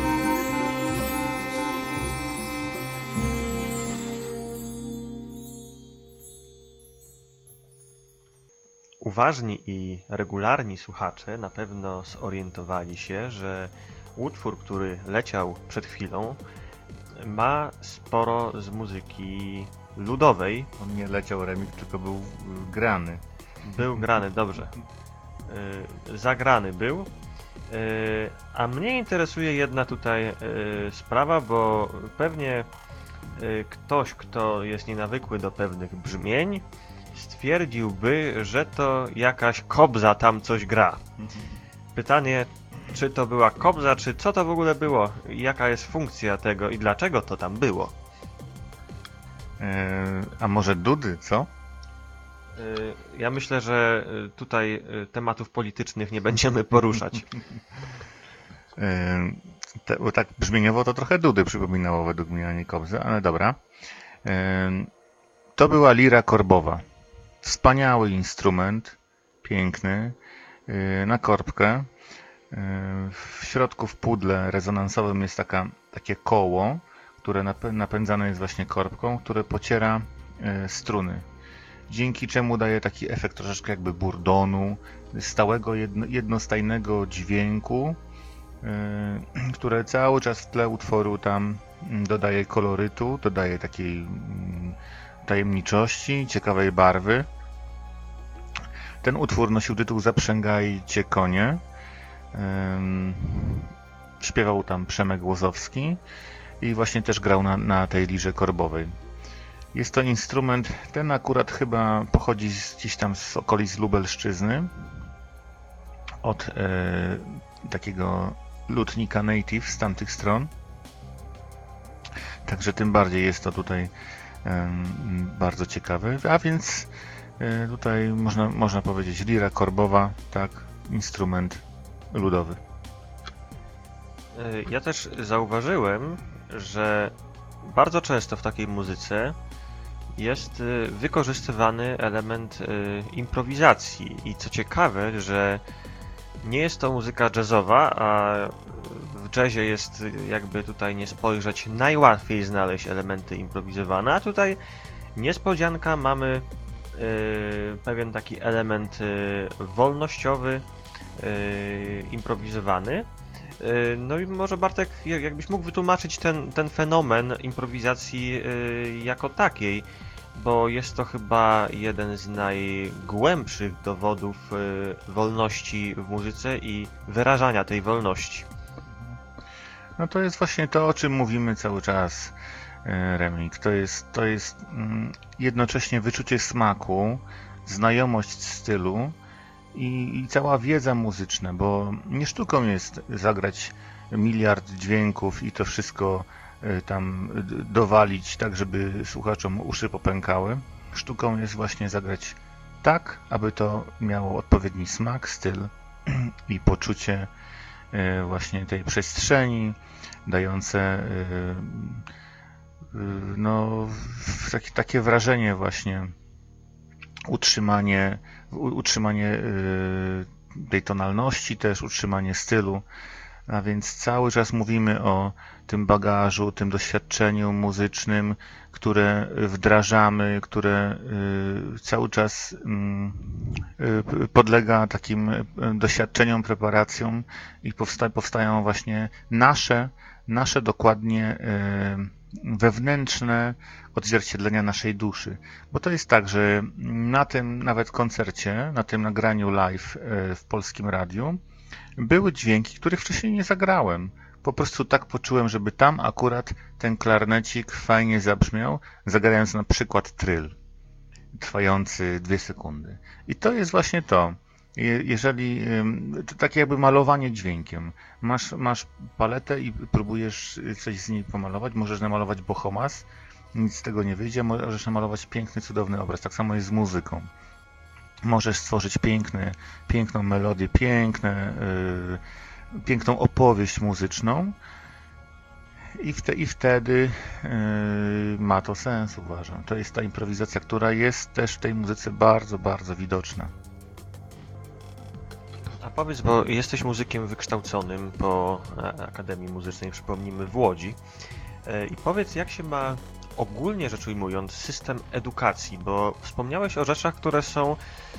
Uważni i regularni słuchacze na pewno zorientowali się, że utwór, który leciał przed chwilą, ma sporo z muzyki ludowej. On nie leciał remix, tylko był grany. Był grany, dobrze. Zagrany był. A mnie interesuje jedna tutaj sprawa, bo pewnie ktoś, kto jest nienawykły do pewnych brzmień, stwierdziłby, że to jakaś kobza tam coś gra. Pytanie, czy to była kobza, czy co to w ogóle było? Jaka jest funkcja tego i dlaczego to tam było? A może dudy, co? Ja myślę, że tutaj tematów politycznych nie będziemy poruszać. Bo tak brzmieniowo to trochę dudy przypominało według mnie, a nie kobzy, ale dobra. To była lira korbowa. Wspaniały instrument, piękny, na korbkę. W środku w pudle rezonansowym jest takie koło, które napędzane jest właśnie korbką, które pociera struny. Dzięki czemu daje taki efekt troszeczkę jakby burdonu, stałego, jednostajnego dźwięku, które cały czas w tle utworu tam dodaje kolorytu, dodaje takiej tajemniczości, ciekawej barwy. Ten utwór nosił tytuł Zaprzęgajcie konie. Śpiewał tam Przemek Łozowski i właśnie też grał na tej lirze korbowej. Jest to instrument, ten akurat chyba pochodzi gdzieś tam z okolic Lubelszczyzny, od takiego lutnika native z tamtych stron. Także tym bardziej jest to tutaj bardzo ciekawe. A więc tutaj można powiedzieć lira korbowa, tak, instrument ludowy. Ja też zauważyłem, że bardzo często w takiej muzyce jest wykorzystywany element improwizacji i co ciekawe, że nie jest to muzyka jazzowa, a w jazzie jest, jakby tutaj nie spojrzeć, najłatwiej znaleźć elementy improwizowane, a tutaj niespodzianka, mamy pewien taki element wolnościowy, improwizowany. No i może Bartek, jakbyś mógł wytłumaczyć ten fenomen improwizacji jako takiej, bo jest to chyba jeden z najgłębszych dowodów wolności w muzyce i wyrażania tej wolności. No to jest właśnie to, o czym mówimy cały czas, Remik. To jest jednocześnie wyczucie smaku, znajomość stylu i cała wiedza muzyczna, bo nie sztuką jest zagrać miliard dźwięków i to wszystko tam dowalić tak, żeby słuchaczom uszy popękały. Sztuką jest właśnie zagrać tak, aby to miało odpowiedni smak, styl i poczucie właśnie tej przestrzeni, dające no, takie wrażenie właśnie, utrzymanie tej tonalności też, utrzymanie stylu. A więc cały czas mówimy o tym bagażu, tym doświadczeniu muzycznym, które wdrażamy, które cały czas podlega takim doświadczeniom, preparacjom i powstają właśnie nasze dokładnie wewnętrzne odzwierciedlenia naszej duszy. Bo to jest tak, że na tym nawet koncercie, na tym nagraniu live w Polskim Radiu były dźwięki, których wcześniej nie zagrałem. Po prostu tak poczułem, żeby tam akurat ten klarnecik fajnie zabrzmiał, zagrając na przykład tryl, trwający 2 sekundy. I to jest właśnie to. Jeżeli to takie jakby malowanie dźwiękiem. Masz paletę i próbujesz coś z niej pomalować, możesz namalować bohomas, nic z tego nie wyjdzie, możesz namalować piękny, cudowny obraz. Tak samo jest z muzyką. Możesz stworzyć piękną melodię, piękną opowieść muzyczną i wtedy ma to sens, uważam. To jest ta improwizacja, która jest też w tej muzyce bardzo, bardzo widoczna. A powiedz, bo jesteś muzykiem wykształconym po Akademii Muzycznej, przypomnijmy, w Łodzi. I powiedz, jak się ma ogólnie rzecz ujmując system edukacji, bo wspomniałeś o rzeczach, które są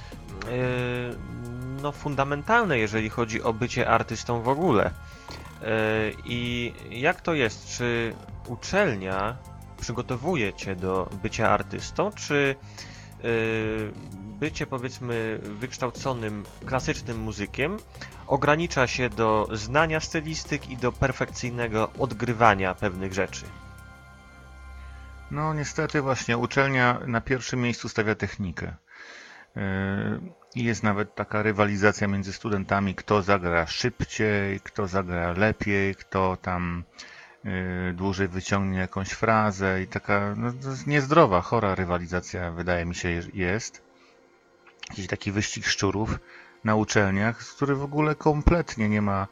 no, fundamentalne, jeżeli chodzi o bycie artystą w ogóle. I jak to jest? Czy uczelnia przygotowuje cię do bycia artystą, czy bycie, powiedzmy, wykształconym, klasycznym muzykiem ogranicza się do znania stylistyk i do perfekcyjnego odgrywania pewnych rzeczy? No niestety właśnie uczelnia na pierwszym miejscu stawia technikę. I jest nawet taka rywalizacja między studentami, kto zagra szybciej, kto zagra lepiej, kto tam dłużej wyciągnie jakąś frazę i taka no, to jest niezdrowa, chora rywalizacja wydaje mi się jest. Jakiś taki wyścig szczurów na uczelniach, z który w ogóle kompletnie nie ma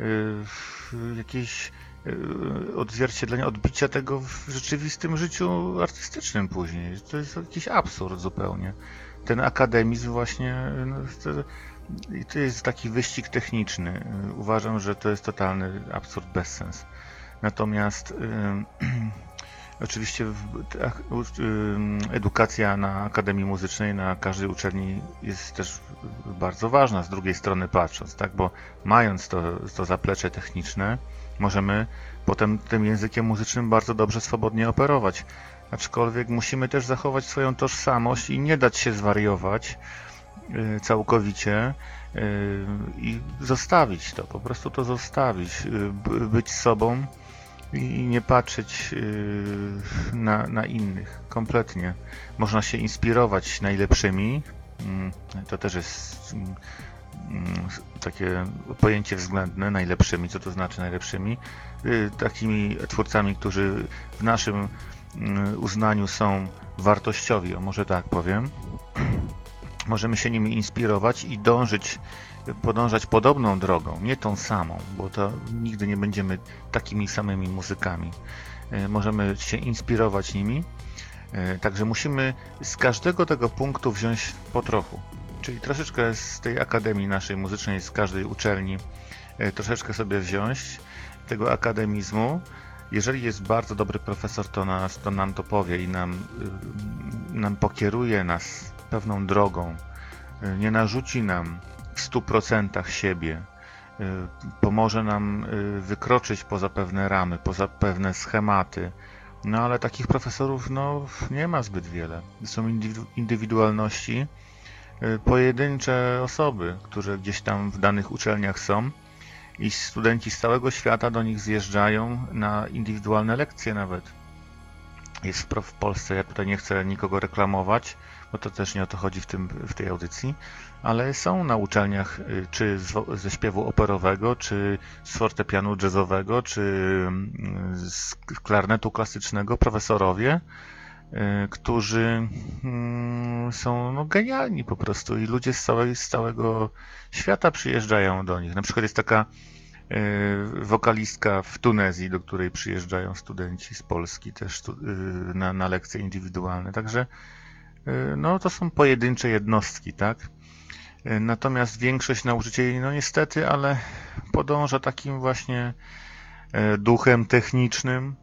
jakiejś odzwierciedlenia, odbicia tego w rzeczywistym życiu artystycznym później. To jest jakiś absurd zupełnie. Ten akademizm właśnie, no, to jest taki wyścig techniczny. Uważam, że to jest totalny absurd, bezsens. Natomiast oczywiście edukacja na Akademii Muzycznej, na każdej uczelni jest też bardzo ważna z drugiej strony patrząc, tak? Bo mając to zaplecze techniczne, możemy potem tym językiem muzycznym bardzo dobrze, swobodnie operować. Aczkolwiek musimy też zachować swoją tożsamość i nie dać się zwariować całkowicie i zostawić to, po prostu to zostawić, być sobą i nie patrzeć na innych kompletnie. Można się inspirować najlepszymi, to też jest takie pojęcie względne, najlepszymi, co to znaczy najlepszymi? Takimi twórcami, którzy w naszym uznaniu są wartościowi, o może tak powiem. Możemy się nimi inspirować i podążać podobną drogą, nie tą samą, bo to nigdy nie będziemy takimi samymi muzykami. Możemy się inspirować nimi, także musimy z każdego tego punktu wziąć po trochu. Czyli troszeczkę z tej akademii naszej muzycznej, z każdej uczelni, troszeczkę sobie wziąć tego akademizmu. Jeżeli jest bardzo dobry profesor, to nam to powie i nam pokieruje nas pewną drogą, nie narzuci nam w 100% siebie, pomoże nam wykroczyć poza pewne ramy, poza pewne schematy. No ale takich profesorów no, nie ma zbyt wiele. Są indywidualności, pojedyncze osoby, które gdzieś tam w danych uczelniach są i studenci z całego świata do nich zjeżdżają na indywidualne lekcje nawet. Jest w Polsce, ja tutaj nie chcę nikogo reklamować, bo to też nie o to chodzi w tej audycji, ale są na uczelniach czy ze śpiewu operowego, czy z fortepianu jazzowego, czy z klarnetu klasycznego profesorowie, którzy są no, genialni po prostu i ludzie z całego świata przyjeżdżają do nich. Na przykład jest taka wokalistka w Tunezji, do której przyjeżdżają studenci z Polski też na lekcje indywidualne. Także no, to są pojedyncze jednostki, tak? Natomiast większość nauczycieli, no niestety, ale podąża takim właśnie duchem technicznym,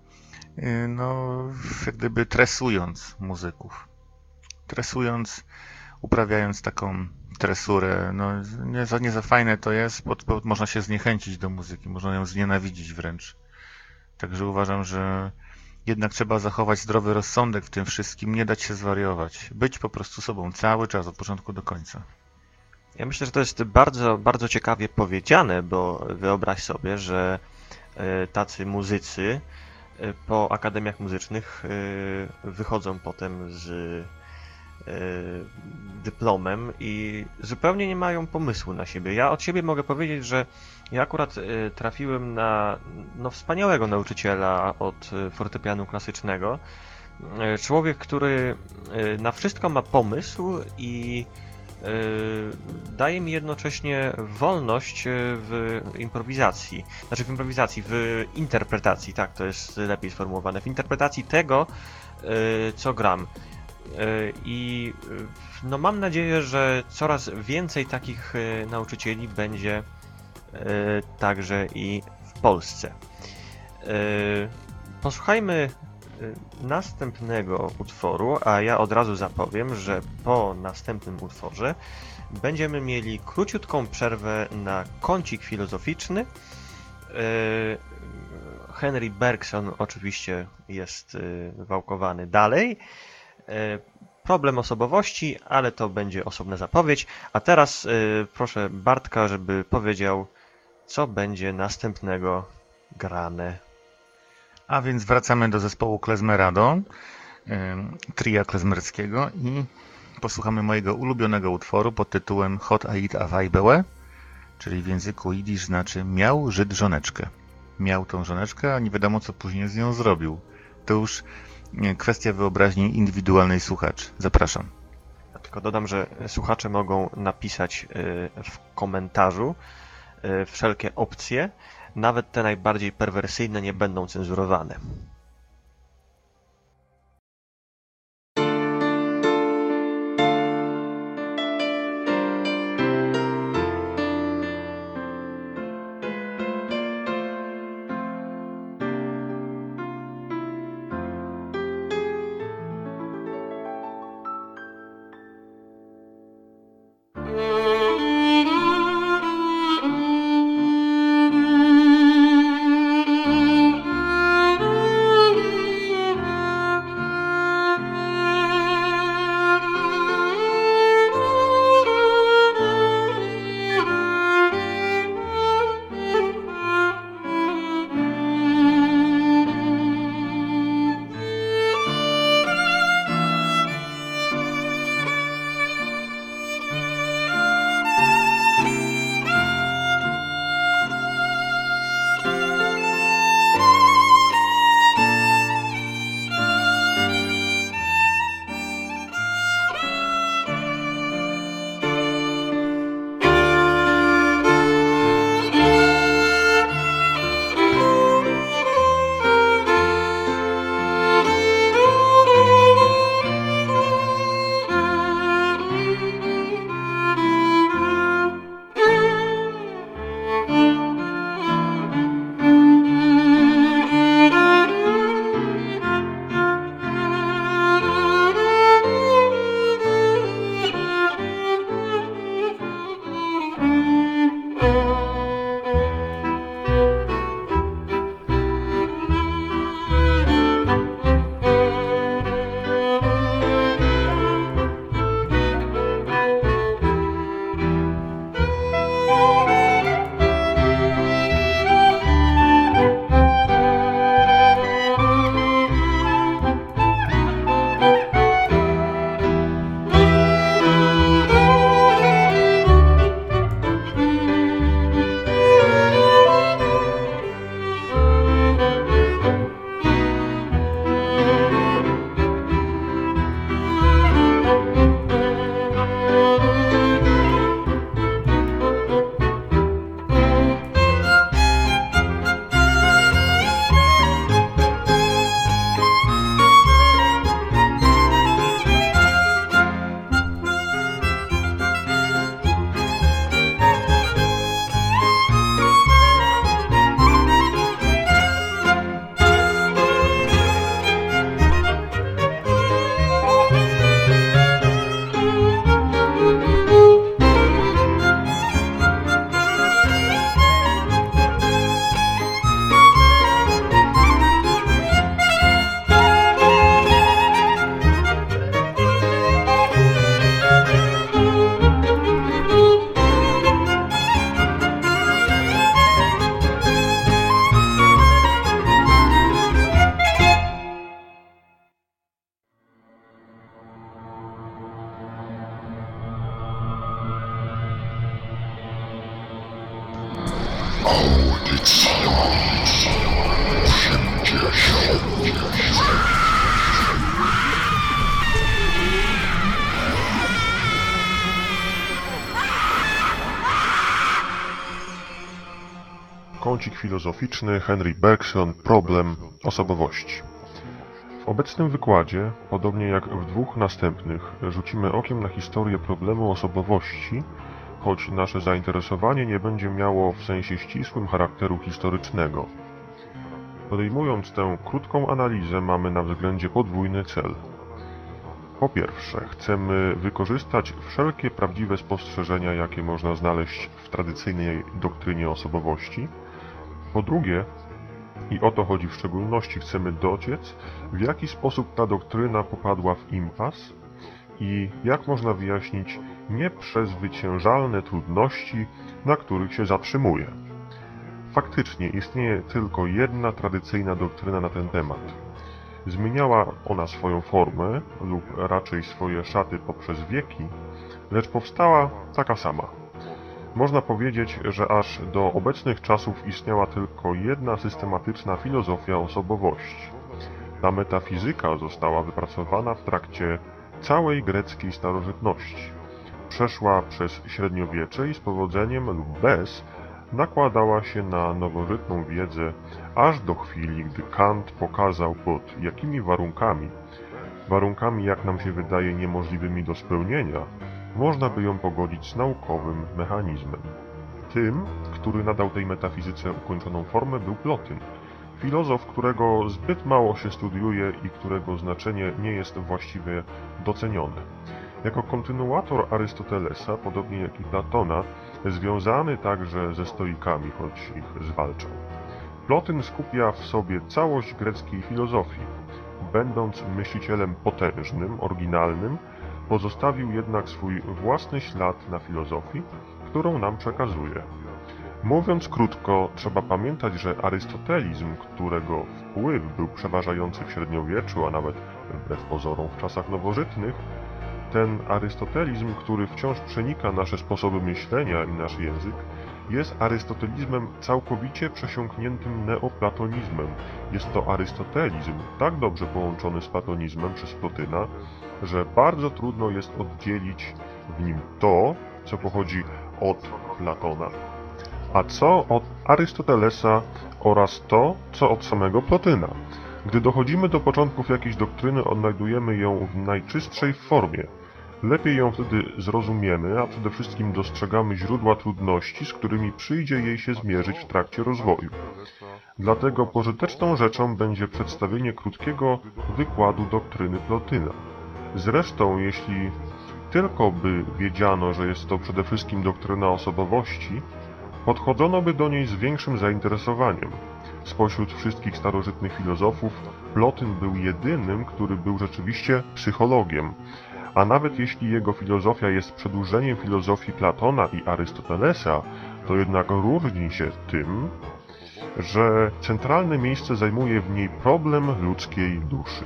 no jak gdyby tresując muzyków. Tresując, uprawiając taką tresurę, no nie za fajne to jest, bo można się zniechęcić do muzyki, można ją znienawidzić wręcz. Także uważam, że jednak trzeba zachować zdrowy rozsądek w tym wszystkim, nie dać się zwariować. Być po prostu sobą cały czas, od początku do końca. Ja myślę, że to jest bardzo, bardzo ciekawie powiedziane, bo wyobraź sobie, że tacy muzycy po akademiach muzycznych wychodzą potem z dyplomem i zupełnie nie mają pomysłu na siebie. Ja od siebie mogę powiedzieć, że ja akurat trafiłem na wspaniałego nauczyciela od fortepianu klasycznego. Człowiek, który na wszystko ma pomysł i daje mi jednocześnie wolność w improwizacji. Znaczy w interpretacji, tak, to jest lepiej sformułowane. W interpretacji tego, co gram. I no mam nadzieję, że coraz więcej takich nauczycieli będzie także i w Polsce. Posłuchajmy następnego utworu, a ja od razu zapowiem, że po następnym utworze będziemy mieli króciutką przerwę na kącik filozoficzny. Henry Bergson oczywiście jest wałkowany dalej. Problem osobowości, ale to będzie osobna zapowiedź. A teraz proszę Bartka, żeby powiedział, co będzie następnego grane. A więc wracamy do zespołu Klezmerado, tria klezmerskiego i posłuchamy mojego ulubionego utworu pod tytułem Hot Ait Awajbełe, czyli w języku jidysz znaczy miał Żyd żoneczkę. Miał tą żoneczkę, a nie wiadomo co później z nią zrobił. To już kwestia wyobraźni indywidualnej słuchaczy. Zapraszam. Ja tylko dodam, że słuchacze mogą napisać w komentarzu wszelkie opcje, nawet te najbardziej perwersyjne nie będą cenzurowane. Kącik filozoficzny Henry Bergson. Problem osobowości. W obecnym wykładzie, podobnie jak w dwóch następnych, rzucimy okiem na historię problemu osobowości, choć nasze zainteresowanie nie będzie miało w sensie ścisłym charakteru historycznego. Podejmując tę krótką analizę, mamy na względzie podwójny cel. Po pierwsze, chcemy wykorzystać wszelkie prawdziwe spostrzeżenia, jakie można znaleźć w tradycyjnej doktrynie osobowości. Po drugie, i o to chodzi w szczególności, chcemy dociec, w jaki sposób ta doktryna popadła w impas i jak można wyjaśnić nieprzezwyciężalne trudności, na których się zatrzymuje. Faktycznie istnieje tylko jedna tradycyjna doktryna na ten temat. Zmieniała ona swoją formę, lub raczej swoje szaty poprzez wieki, lecz powstała taka sama. Można powiedzieć, że aż do obecnych czasów istniała tylko jedna systematyczna filozofia osobowości. Ta metafizyka została wypracowana w trakcie całej greckiej starożytności. Przeszła przez średniowiecze i z powodzeniem lub bez nakładała się na nowożytną wiedzę aż do chwili, gdy Kant pokazał, pod jakimi warunkami jak nam się wydaje niemożliwymi do spełnienia, można by ją pogodzić z naukowym mechanizmem. Tym, który nadał tej metafizyce ukończoną formę, był Plotyn, filozof, którego zbyt mało się studiuje i którego znaczenie nie jest właściwie docenione. Jako kontynuator Arystotelesa, podobnie jak i Platona, związany także ze stoikami, choć ich zwalczał. Plotyn skupia w sobie całość greckiej filozofii. Będąc myślicielem potężnym, oryginalnym, pozostawił jednak swój własny ślad na filozofii, którą nam przekazuje. Mówiąc krótko, trzeba pamiętać, że arystotelizm, którego wpływ był przeważający w średniowieczu, a nawet wbrew pozorom w czasach nowożytnych, ten arystotelizm, który wciąż przenika nasze sposoby myślenia i nasz język, jest arystotelizmem całkowicie przesiąkniętym neoplatonizmem. Jest to arystotelizm tak dobrze połączony z platonizmem przez Plotyna, że bardzo trudno jest oddzielić w nim to, co pochodzi od Platona, a co od Arystotelesa oraz to, co od samego Plotyna. Gdy dochodzimy do początków jakiejś doktryny, odnajdujemy ją w najczystszej formie. Lepiej ją wtedy zrozumiemy, a przede wszystkim dostrzegamy źródła trudności, z którymi przyjdzie jej się zmierzyć w trakcie rozwoju. Dlatego pożyteczną rzeczą będzie przedstawienie krótkiego wykładu doktryny Plotyna. Zresztą, jeśli tylko by wiedziano, że jest to przede wszystkim doktryna osobowości, podchodzono by do niej z większym zainteresowaniem. Spośród wszystkich starożytnych filozofów Plotyn był jedynym, który był rzeczywiście psychologiem, a nawet jeśli jego filozofia jest przedłużeniem filozofii Platona i Arystotelesa, to jednak różni się tym, że centralne miejsce zajmuje w niej problem ludzkiej duszy.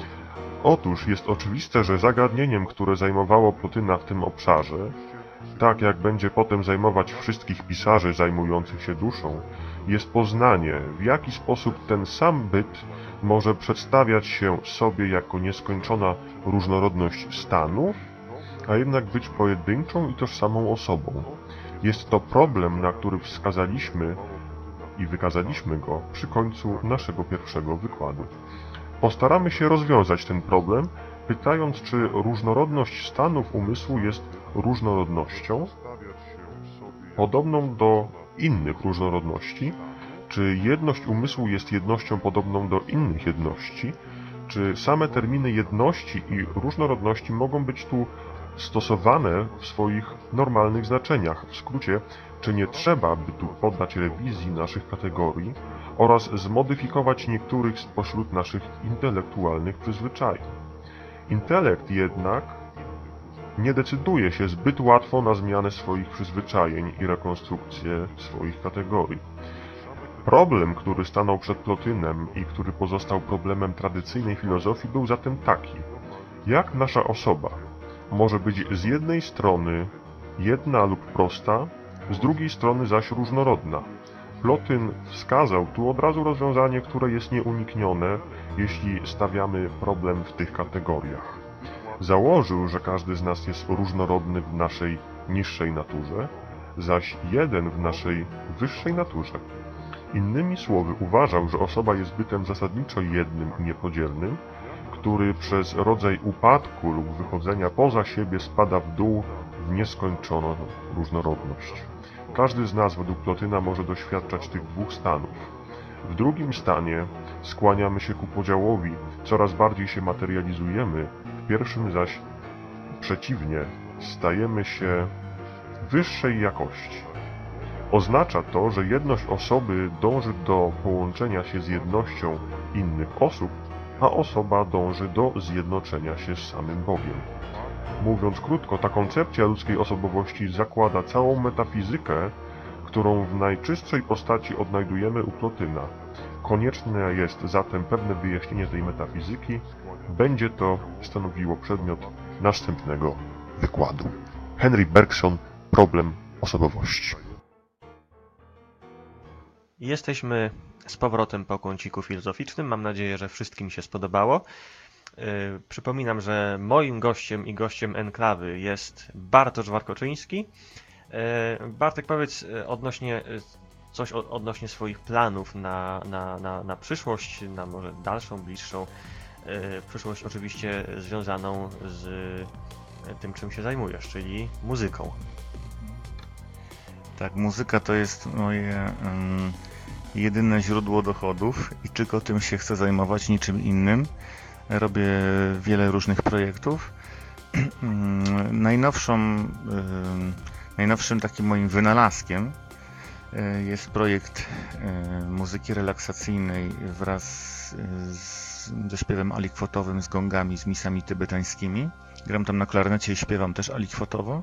Otóż jest oczywiste, że zagadnieniem, które zajmowało Plotyna w tym obszarze, tak jak będzie potem zajmować wszystkich pisarzy zajmujących się duszą, jest poznanie, w jaki sposób ten sam byt może przedstawiać się sobie jako nieskończona różnorodność stanów, a jednak być pojedynczą i tożsamą osobą. Jest to problem, na który wskazaliśmy i wykazaliśmy go przy końcu naszego pierwszego wykładu. Postaramy się rozwiązać ten problem, pytając, czy różnorodność stanów umysłu jest różnorodnością podobną do innych różnorodności, czy jedność umysłu jest jednością podobną do innych jedności, czy same terminy jedności i różnorodności mogą być tu stosowane w swoich normalnych znaczeniach. W skrócie, czy nie trzeba by tu poddać rewizji naszych kategorii oraz zmodyfikować niektórych spośród naszych intelektualnych przyzwyczajeń. Intelekt jednak nie decyduje się zbyt łatwo na zmianę swoich przyzwyczajeń i rekonstrukcję swoich kategorii. Problem, który stanął przed Plotynem i który pozostał problemem tradycyjnej filozofii, był zatem taki: jak nasza osoba może być z jednej strony jedna lub prosta, z drugiej strony zaś różnorodna? Plotyn wskazał tu od razu rozwiązanie, które jest nieuniknione, jeśli stawiamy problem w tych kategoriach. Założył, że każdy z nas jest różnorodny w naszej niższej naturze, zaś jeden w naszej wyższej naturze. Innymi słowy, uważał, że osoba jest bytem zasadniczo jednym i niepodzielnym, który przez rodzaj upadku lub wychodzenia poza siebie spada w dół w nieskończoną różnorodność. Każdy z nas według Plotyna może doświadczać tych dwóch stanów. W drugim stanie skłaniamy się ku podziałowi, coraz bardziej się materializujemy, w pierwszym zaś przeciwnie, stajemy się wyższej jakości. Oznacza to, że jedność osoby dąży do połączenia się z jednością innych osób, a osoba dąży do zjednoczenia się z samym Bogiem. Mówiąc krótko, ta koncepcja ludzkiej osobowości zakłada całą metafizykę, którą w najczystszej postaci odnajdujemy u Plotyna. Konieczne jest zatem pewne wyjaśnienie tej metafizyki. Będzie to stanowiło przedmiot następnego wykładu. Henry Bergson, problem osobowości. Jesteśmy z powrotem po kąciku filozoficznym. Mam nadzieję, że wszystkim się spodobało. Przypominam, że moim gościem i gościem Enklawy jest Bartosz Warkoczyński. Bartek, powiedz coś odnośnie swoich planów na przyszłość, na może dalszą, bliższą przyszłość, oczywiście związaną z tym, czym się zajmujesz, czyli muzyką. Tak, muzyka to jest moje jedyne źródło dochodów i tylko tym się chcę zajmować, niczym innym. Robię wiele różnych projektów. Najnowszym takim moim wynalazkiem jest projekt muzyki relaksacyjnej wraz ze śpiewem alikwotowym, z gongami, z misami tybetańskimi. Gram tam na klarnecie i śpiewam też alikwotowo.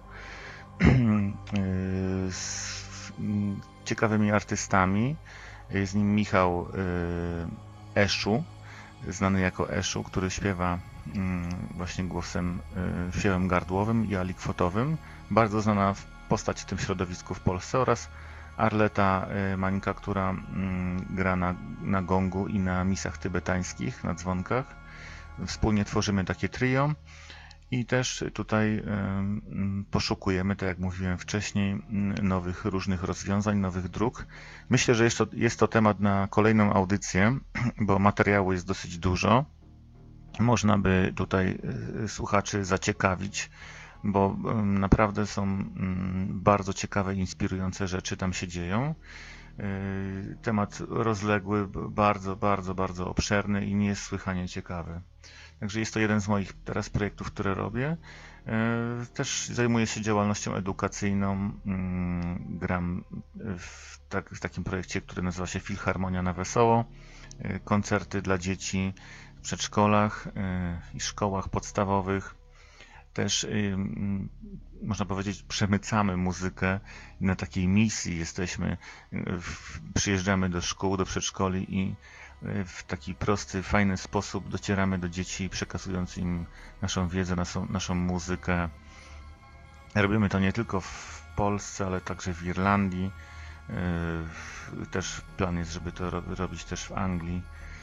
Z ciekawymi artystami. Jest nim Michał Eszu, znany jako Eszu, który śpiewa właśnie głosem, śpiewem gardłowym i alikwotowym. Bardzo znana postać w tym środowisku w Polsce, oraz Arleta Mańka, która gra na gongu i na misach tybetańskich, na dzwonkach. Wspólnie tworzymy takie trio. I też tutaj poszukujemy, tak jak mówiłem wcześniej, nowych różnych rozwiązań, nowych dróg. Myślę, że jest to temat na kolejną audycję, bo materiału jest dosyć dużo. Można by tutaj słuchaczy zaciekawić, bo naprawdę są bardzo ciekawe i inspirujące rzeczy tam się dzieją. Temat rozległy, bardzo obszerny i niesłychanie ciekawy. Także jest to jeden z moich teraz projektów, które robię. Też zajmuję się działalnością edukacyjną. Gram w takim projekcie, który nazywa się Filharmonia na Wesoło. Koncerty dla dzieci w przedszkolach i szkołach podstawowych. Też można powiedzieć, przemycamy muzykę. Na takiej misji jesteśmy, przyjeżdżamy do szkół, do przedszkoli i w taki prosty, fajny sposób docieramy do dzieci, przekazując im naszą wiedzę, naszą muzykę. Robimy to nie tylko w Polsce, ale także w Irlandii. Też plan jest, żeby to robić też w Anglii.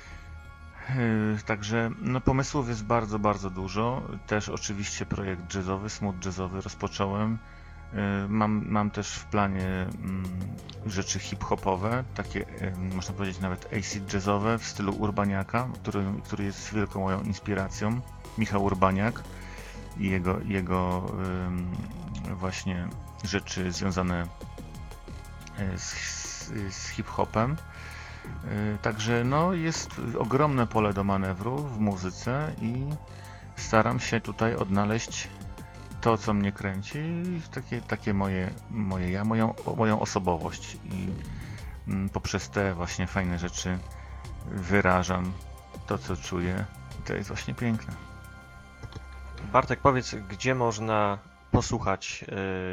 Także no, pomysłów jest bardzo dużo. Też oczywiście projekt jazzowy, smooth jazzowy rozpocząłem. Mam też w planie rzeczy hip-hopowe, takie można powiedzieć nawet acid jazzowe w stylu Urbaniaka, który jest wielką moją inspiracją. Michał Urbaniak i jego właśnie rzeczy związane z hip-hopem. Także no, jest ogromne pole do manewru w muzyce i staram się tutaj odnaleźć to, co mnie kręci, takie moje ja, moją osobowość i poprzez te właśnie fajne rzeczy wyrażam to, co czuję. I to jest właśnie piękne. Bartek, powiedz, gdzie można posłuchać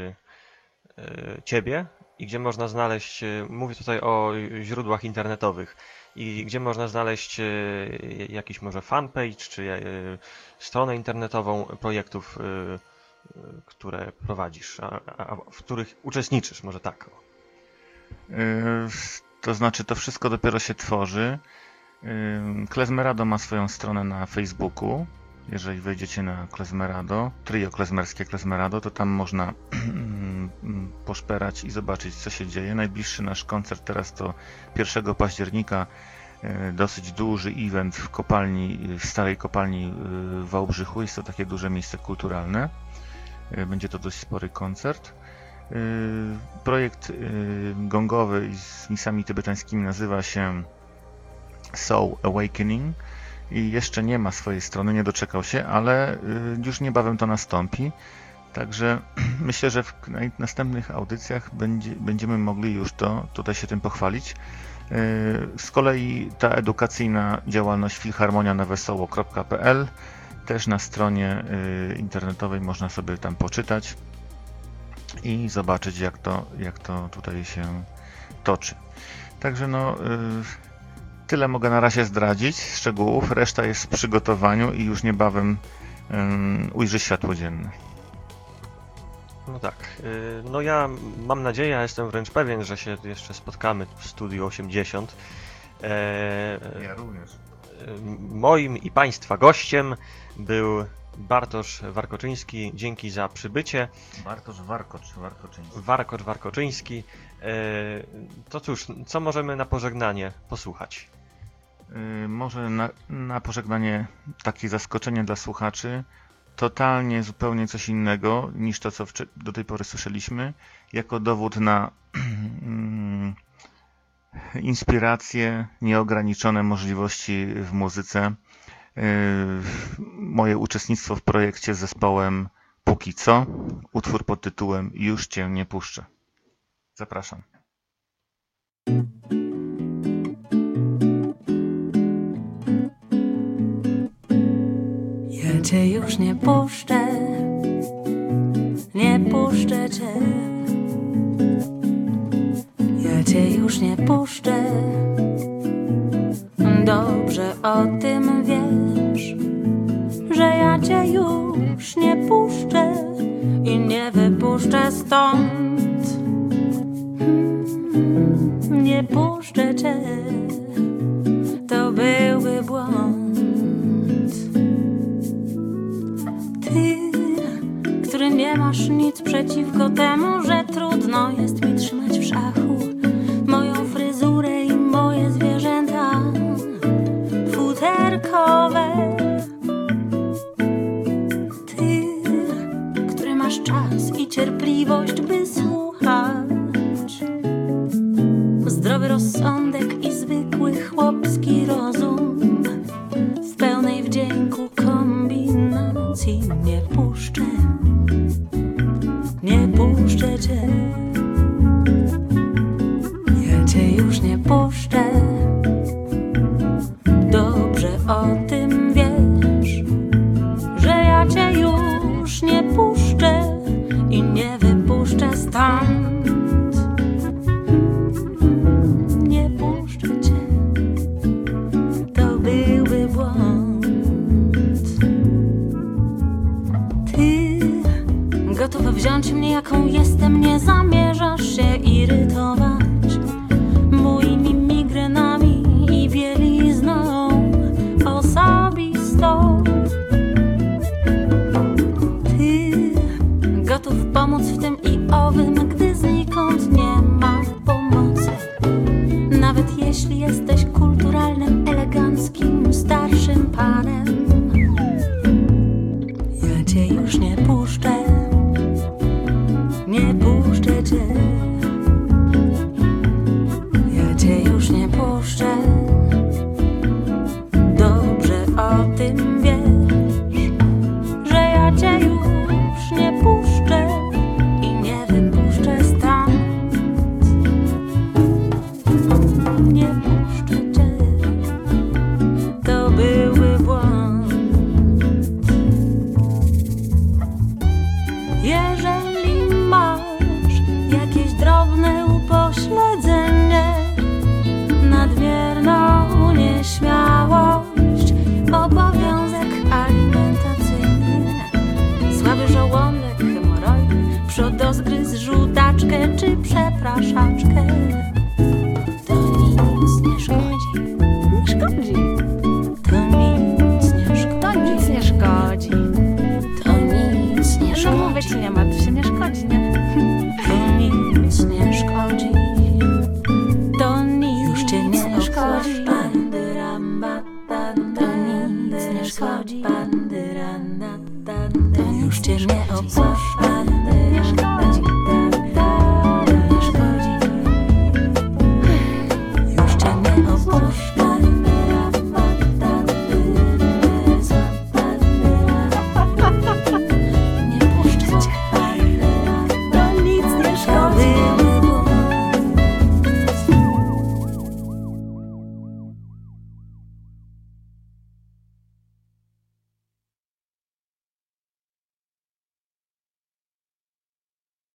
Ciebie i gdzie można znaleźć, mówię tutaj o źródłach internetowych, i gdzie można znaleźć jakiś może fanpage, czy stronę internetową projektów, które prowadzisz, w których uczestniczysz, może tak. To znaczy, to wszystko dopiero się tworzy. Klezmerado ma swoją stronę na Facebooku. Jeżeli wejdziecie na Klezmerado, trio klezmerskie Klezmerado, to tam można poszperać i zobaczyć, co się dzieje. Najbliższy nasz koncert teraz to 1 października. Dosyć duży event w kopalni, w starej kopalni w Wałbrzychu. Jest to takie duże miejsce kulturalne. Będzie to dość spory koncert. Projekt gongowy z misami tybetańskimi nazywa się Soul Awakening i jeszcze nie ma swojej strony, nie doczekał się, ale już niebawem to nastąpi. Także myślę, że w następnych audycjach będziemy mogli już tutaj się tym pochwalić. Z kolei ta edukacyjna działalność filharmonianewesoło.pl też na stronie internetowej można sobie tam poczytać i zobaczyć, jak to tutaj się toczy. Także tyle mogę na razie zdradzić szczegółów, reszta jest w przygotowaniu i już niebawem ujrzy światło dzienne. No tak, no ja mam nadzieję, ja jestem wręcz pewien, że się jeszcze spotkamy w Studiu 80. Ja również. Moim i Państwa gościem był Bartosz Warkoczyński. Dzięki za przybycie. Bartosz Warkoczyński. Warkoczyński. To cóż, co możemy na pożegnanie posłuchać? Może na pożegnanie takie zaskoczenie dla słuchaczy. Totalnie, zupełnie coś innego niż to, co do tej pory słyszeliśmy. Jako dowód na inspiracje, nieograniczone możliwości w muzyce. Moje uczestnictwo w projekcie z zespołem Póki co. Utwór pod tytułem Już Cię nie puszczę. Zapraszam. Ja cię już nie puszczę, nie puszczę cię. Ja cię już nie puszczę, dobrze o tym wiesz, że ja cię już nie puszczę i nie wypuszczę stąd. Nie puszczę cię, to byłby błąd. Ty, który nie masz nic przeciwko temu, że trudno jest mi trzymać w szachu moją fryzurę i moje zwierzęta futerkowe. Ty, który masz czas i cierpliwość, by słuchać, zdrowy rozsądek i zwykły chłopski rozum w pełnej wdzięku kombinacji. Nie puszczę, nie puszczę cię. Ja cię już nie puszczę, dobrze o tym wiesz, że ja cię już nie puszczę i nie wypuszczę stąd. Nie puszczę cię, to byłby błąd. Ty, gotowy wziąć mnie jaką jestem, nie zamierzasz się irytować moimi migrenami i bielizną osobistą. Ty, gotów pomóc w tym i owym, gdy znikąd nie ma pomocy. Nawet jeśli jesteś kulturalnym, eleganckim, starszym panem. Ja cię już nie puszczę, nie puszczę cię. Ja cię już nie puszczę, dobrze o tym wiesz, że ja cię już nie puszczę i nie wypuszczę stąd. Nie puszczę cię, to byłby błąd. Jeżeli masz jakieś drobne upośledzenie, nadmierną nieśmiałość, obowiązek alimentacyjny, słaby żołądek, hemoroidy, przodozgryz, żółtaczkę czy przepraszaczkę,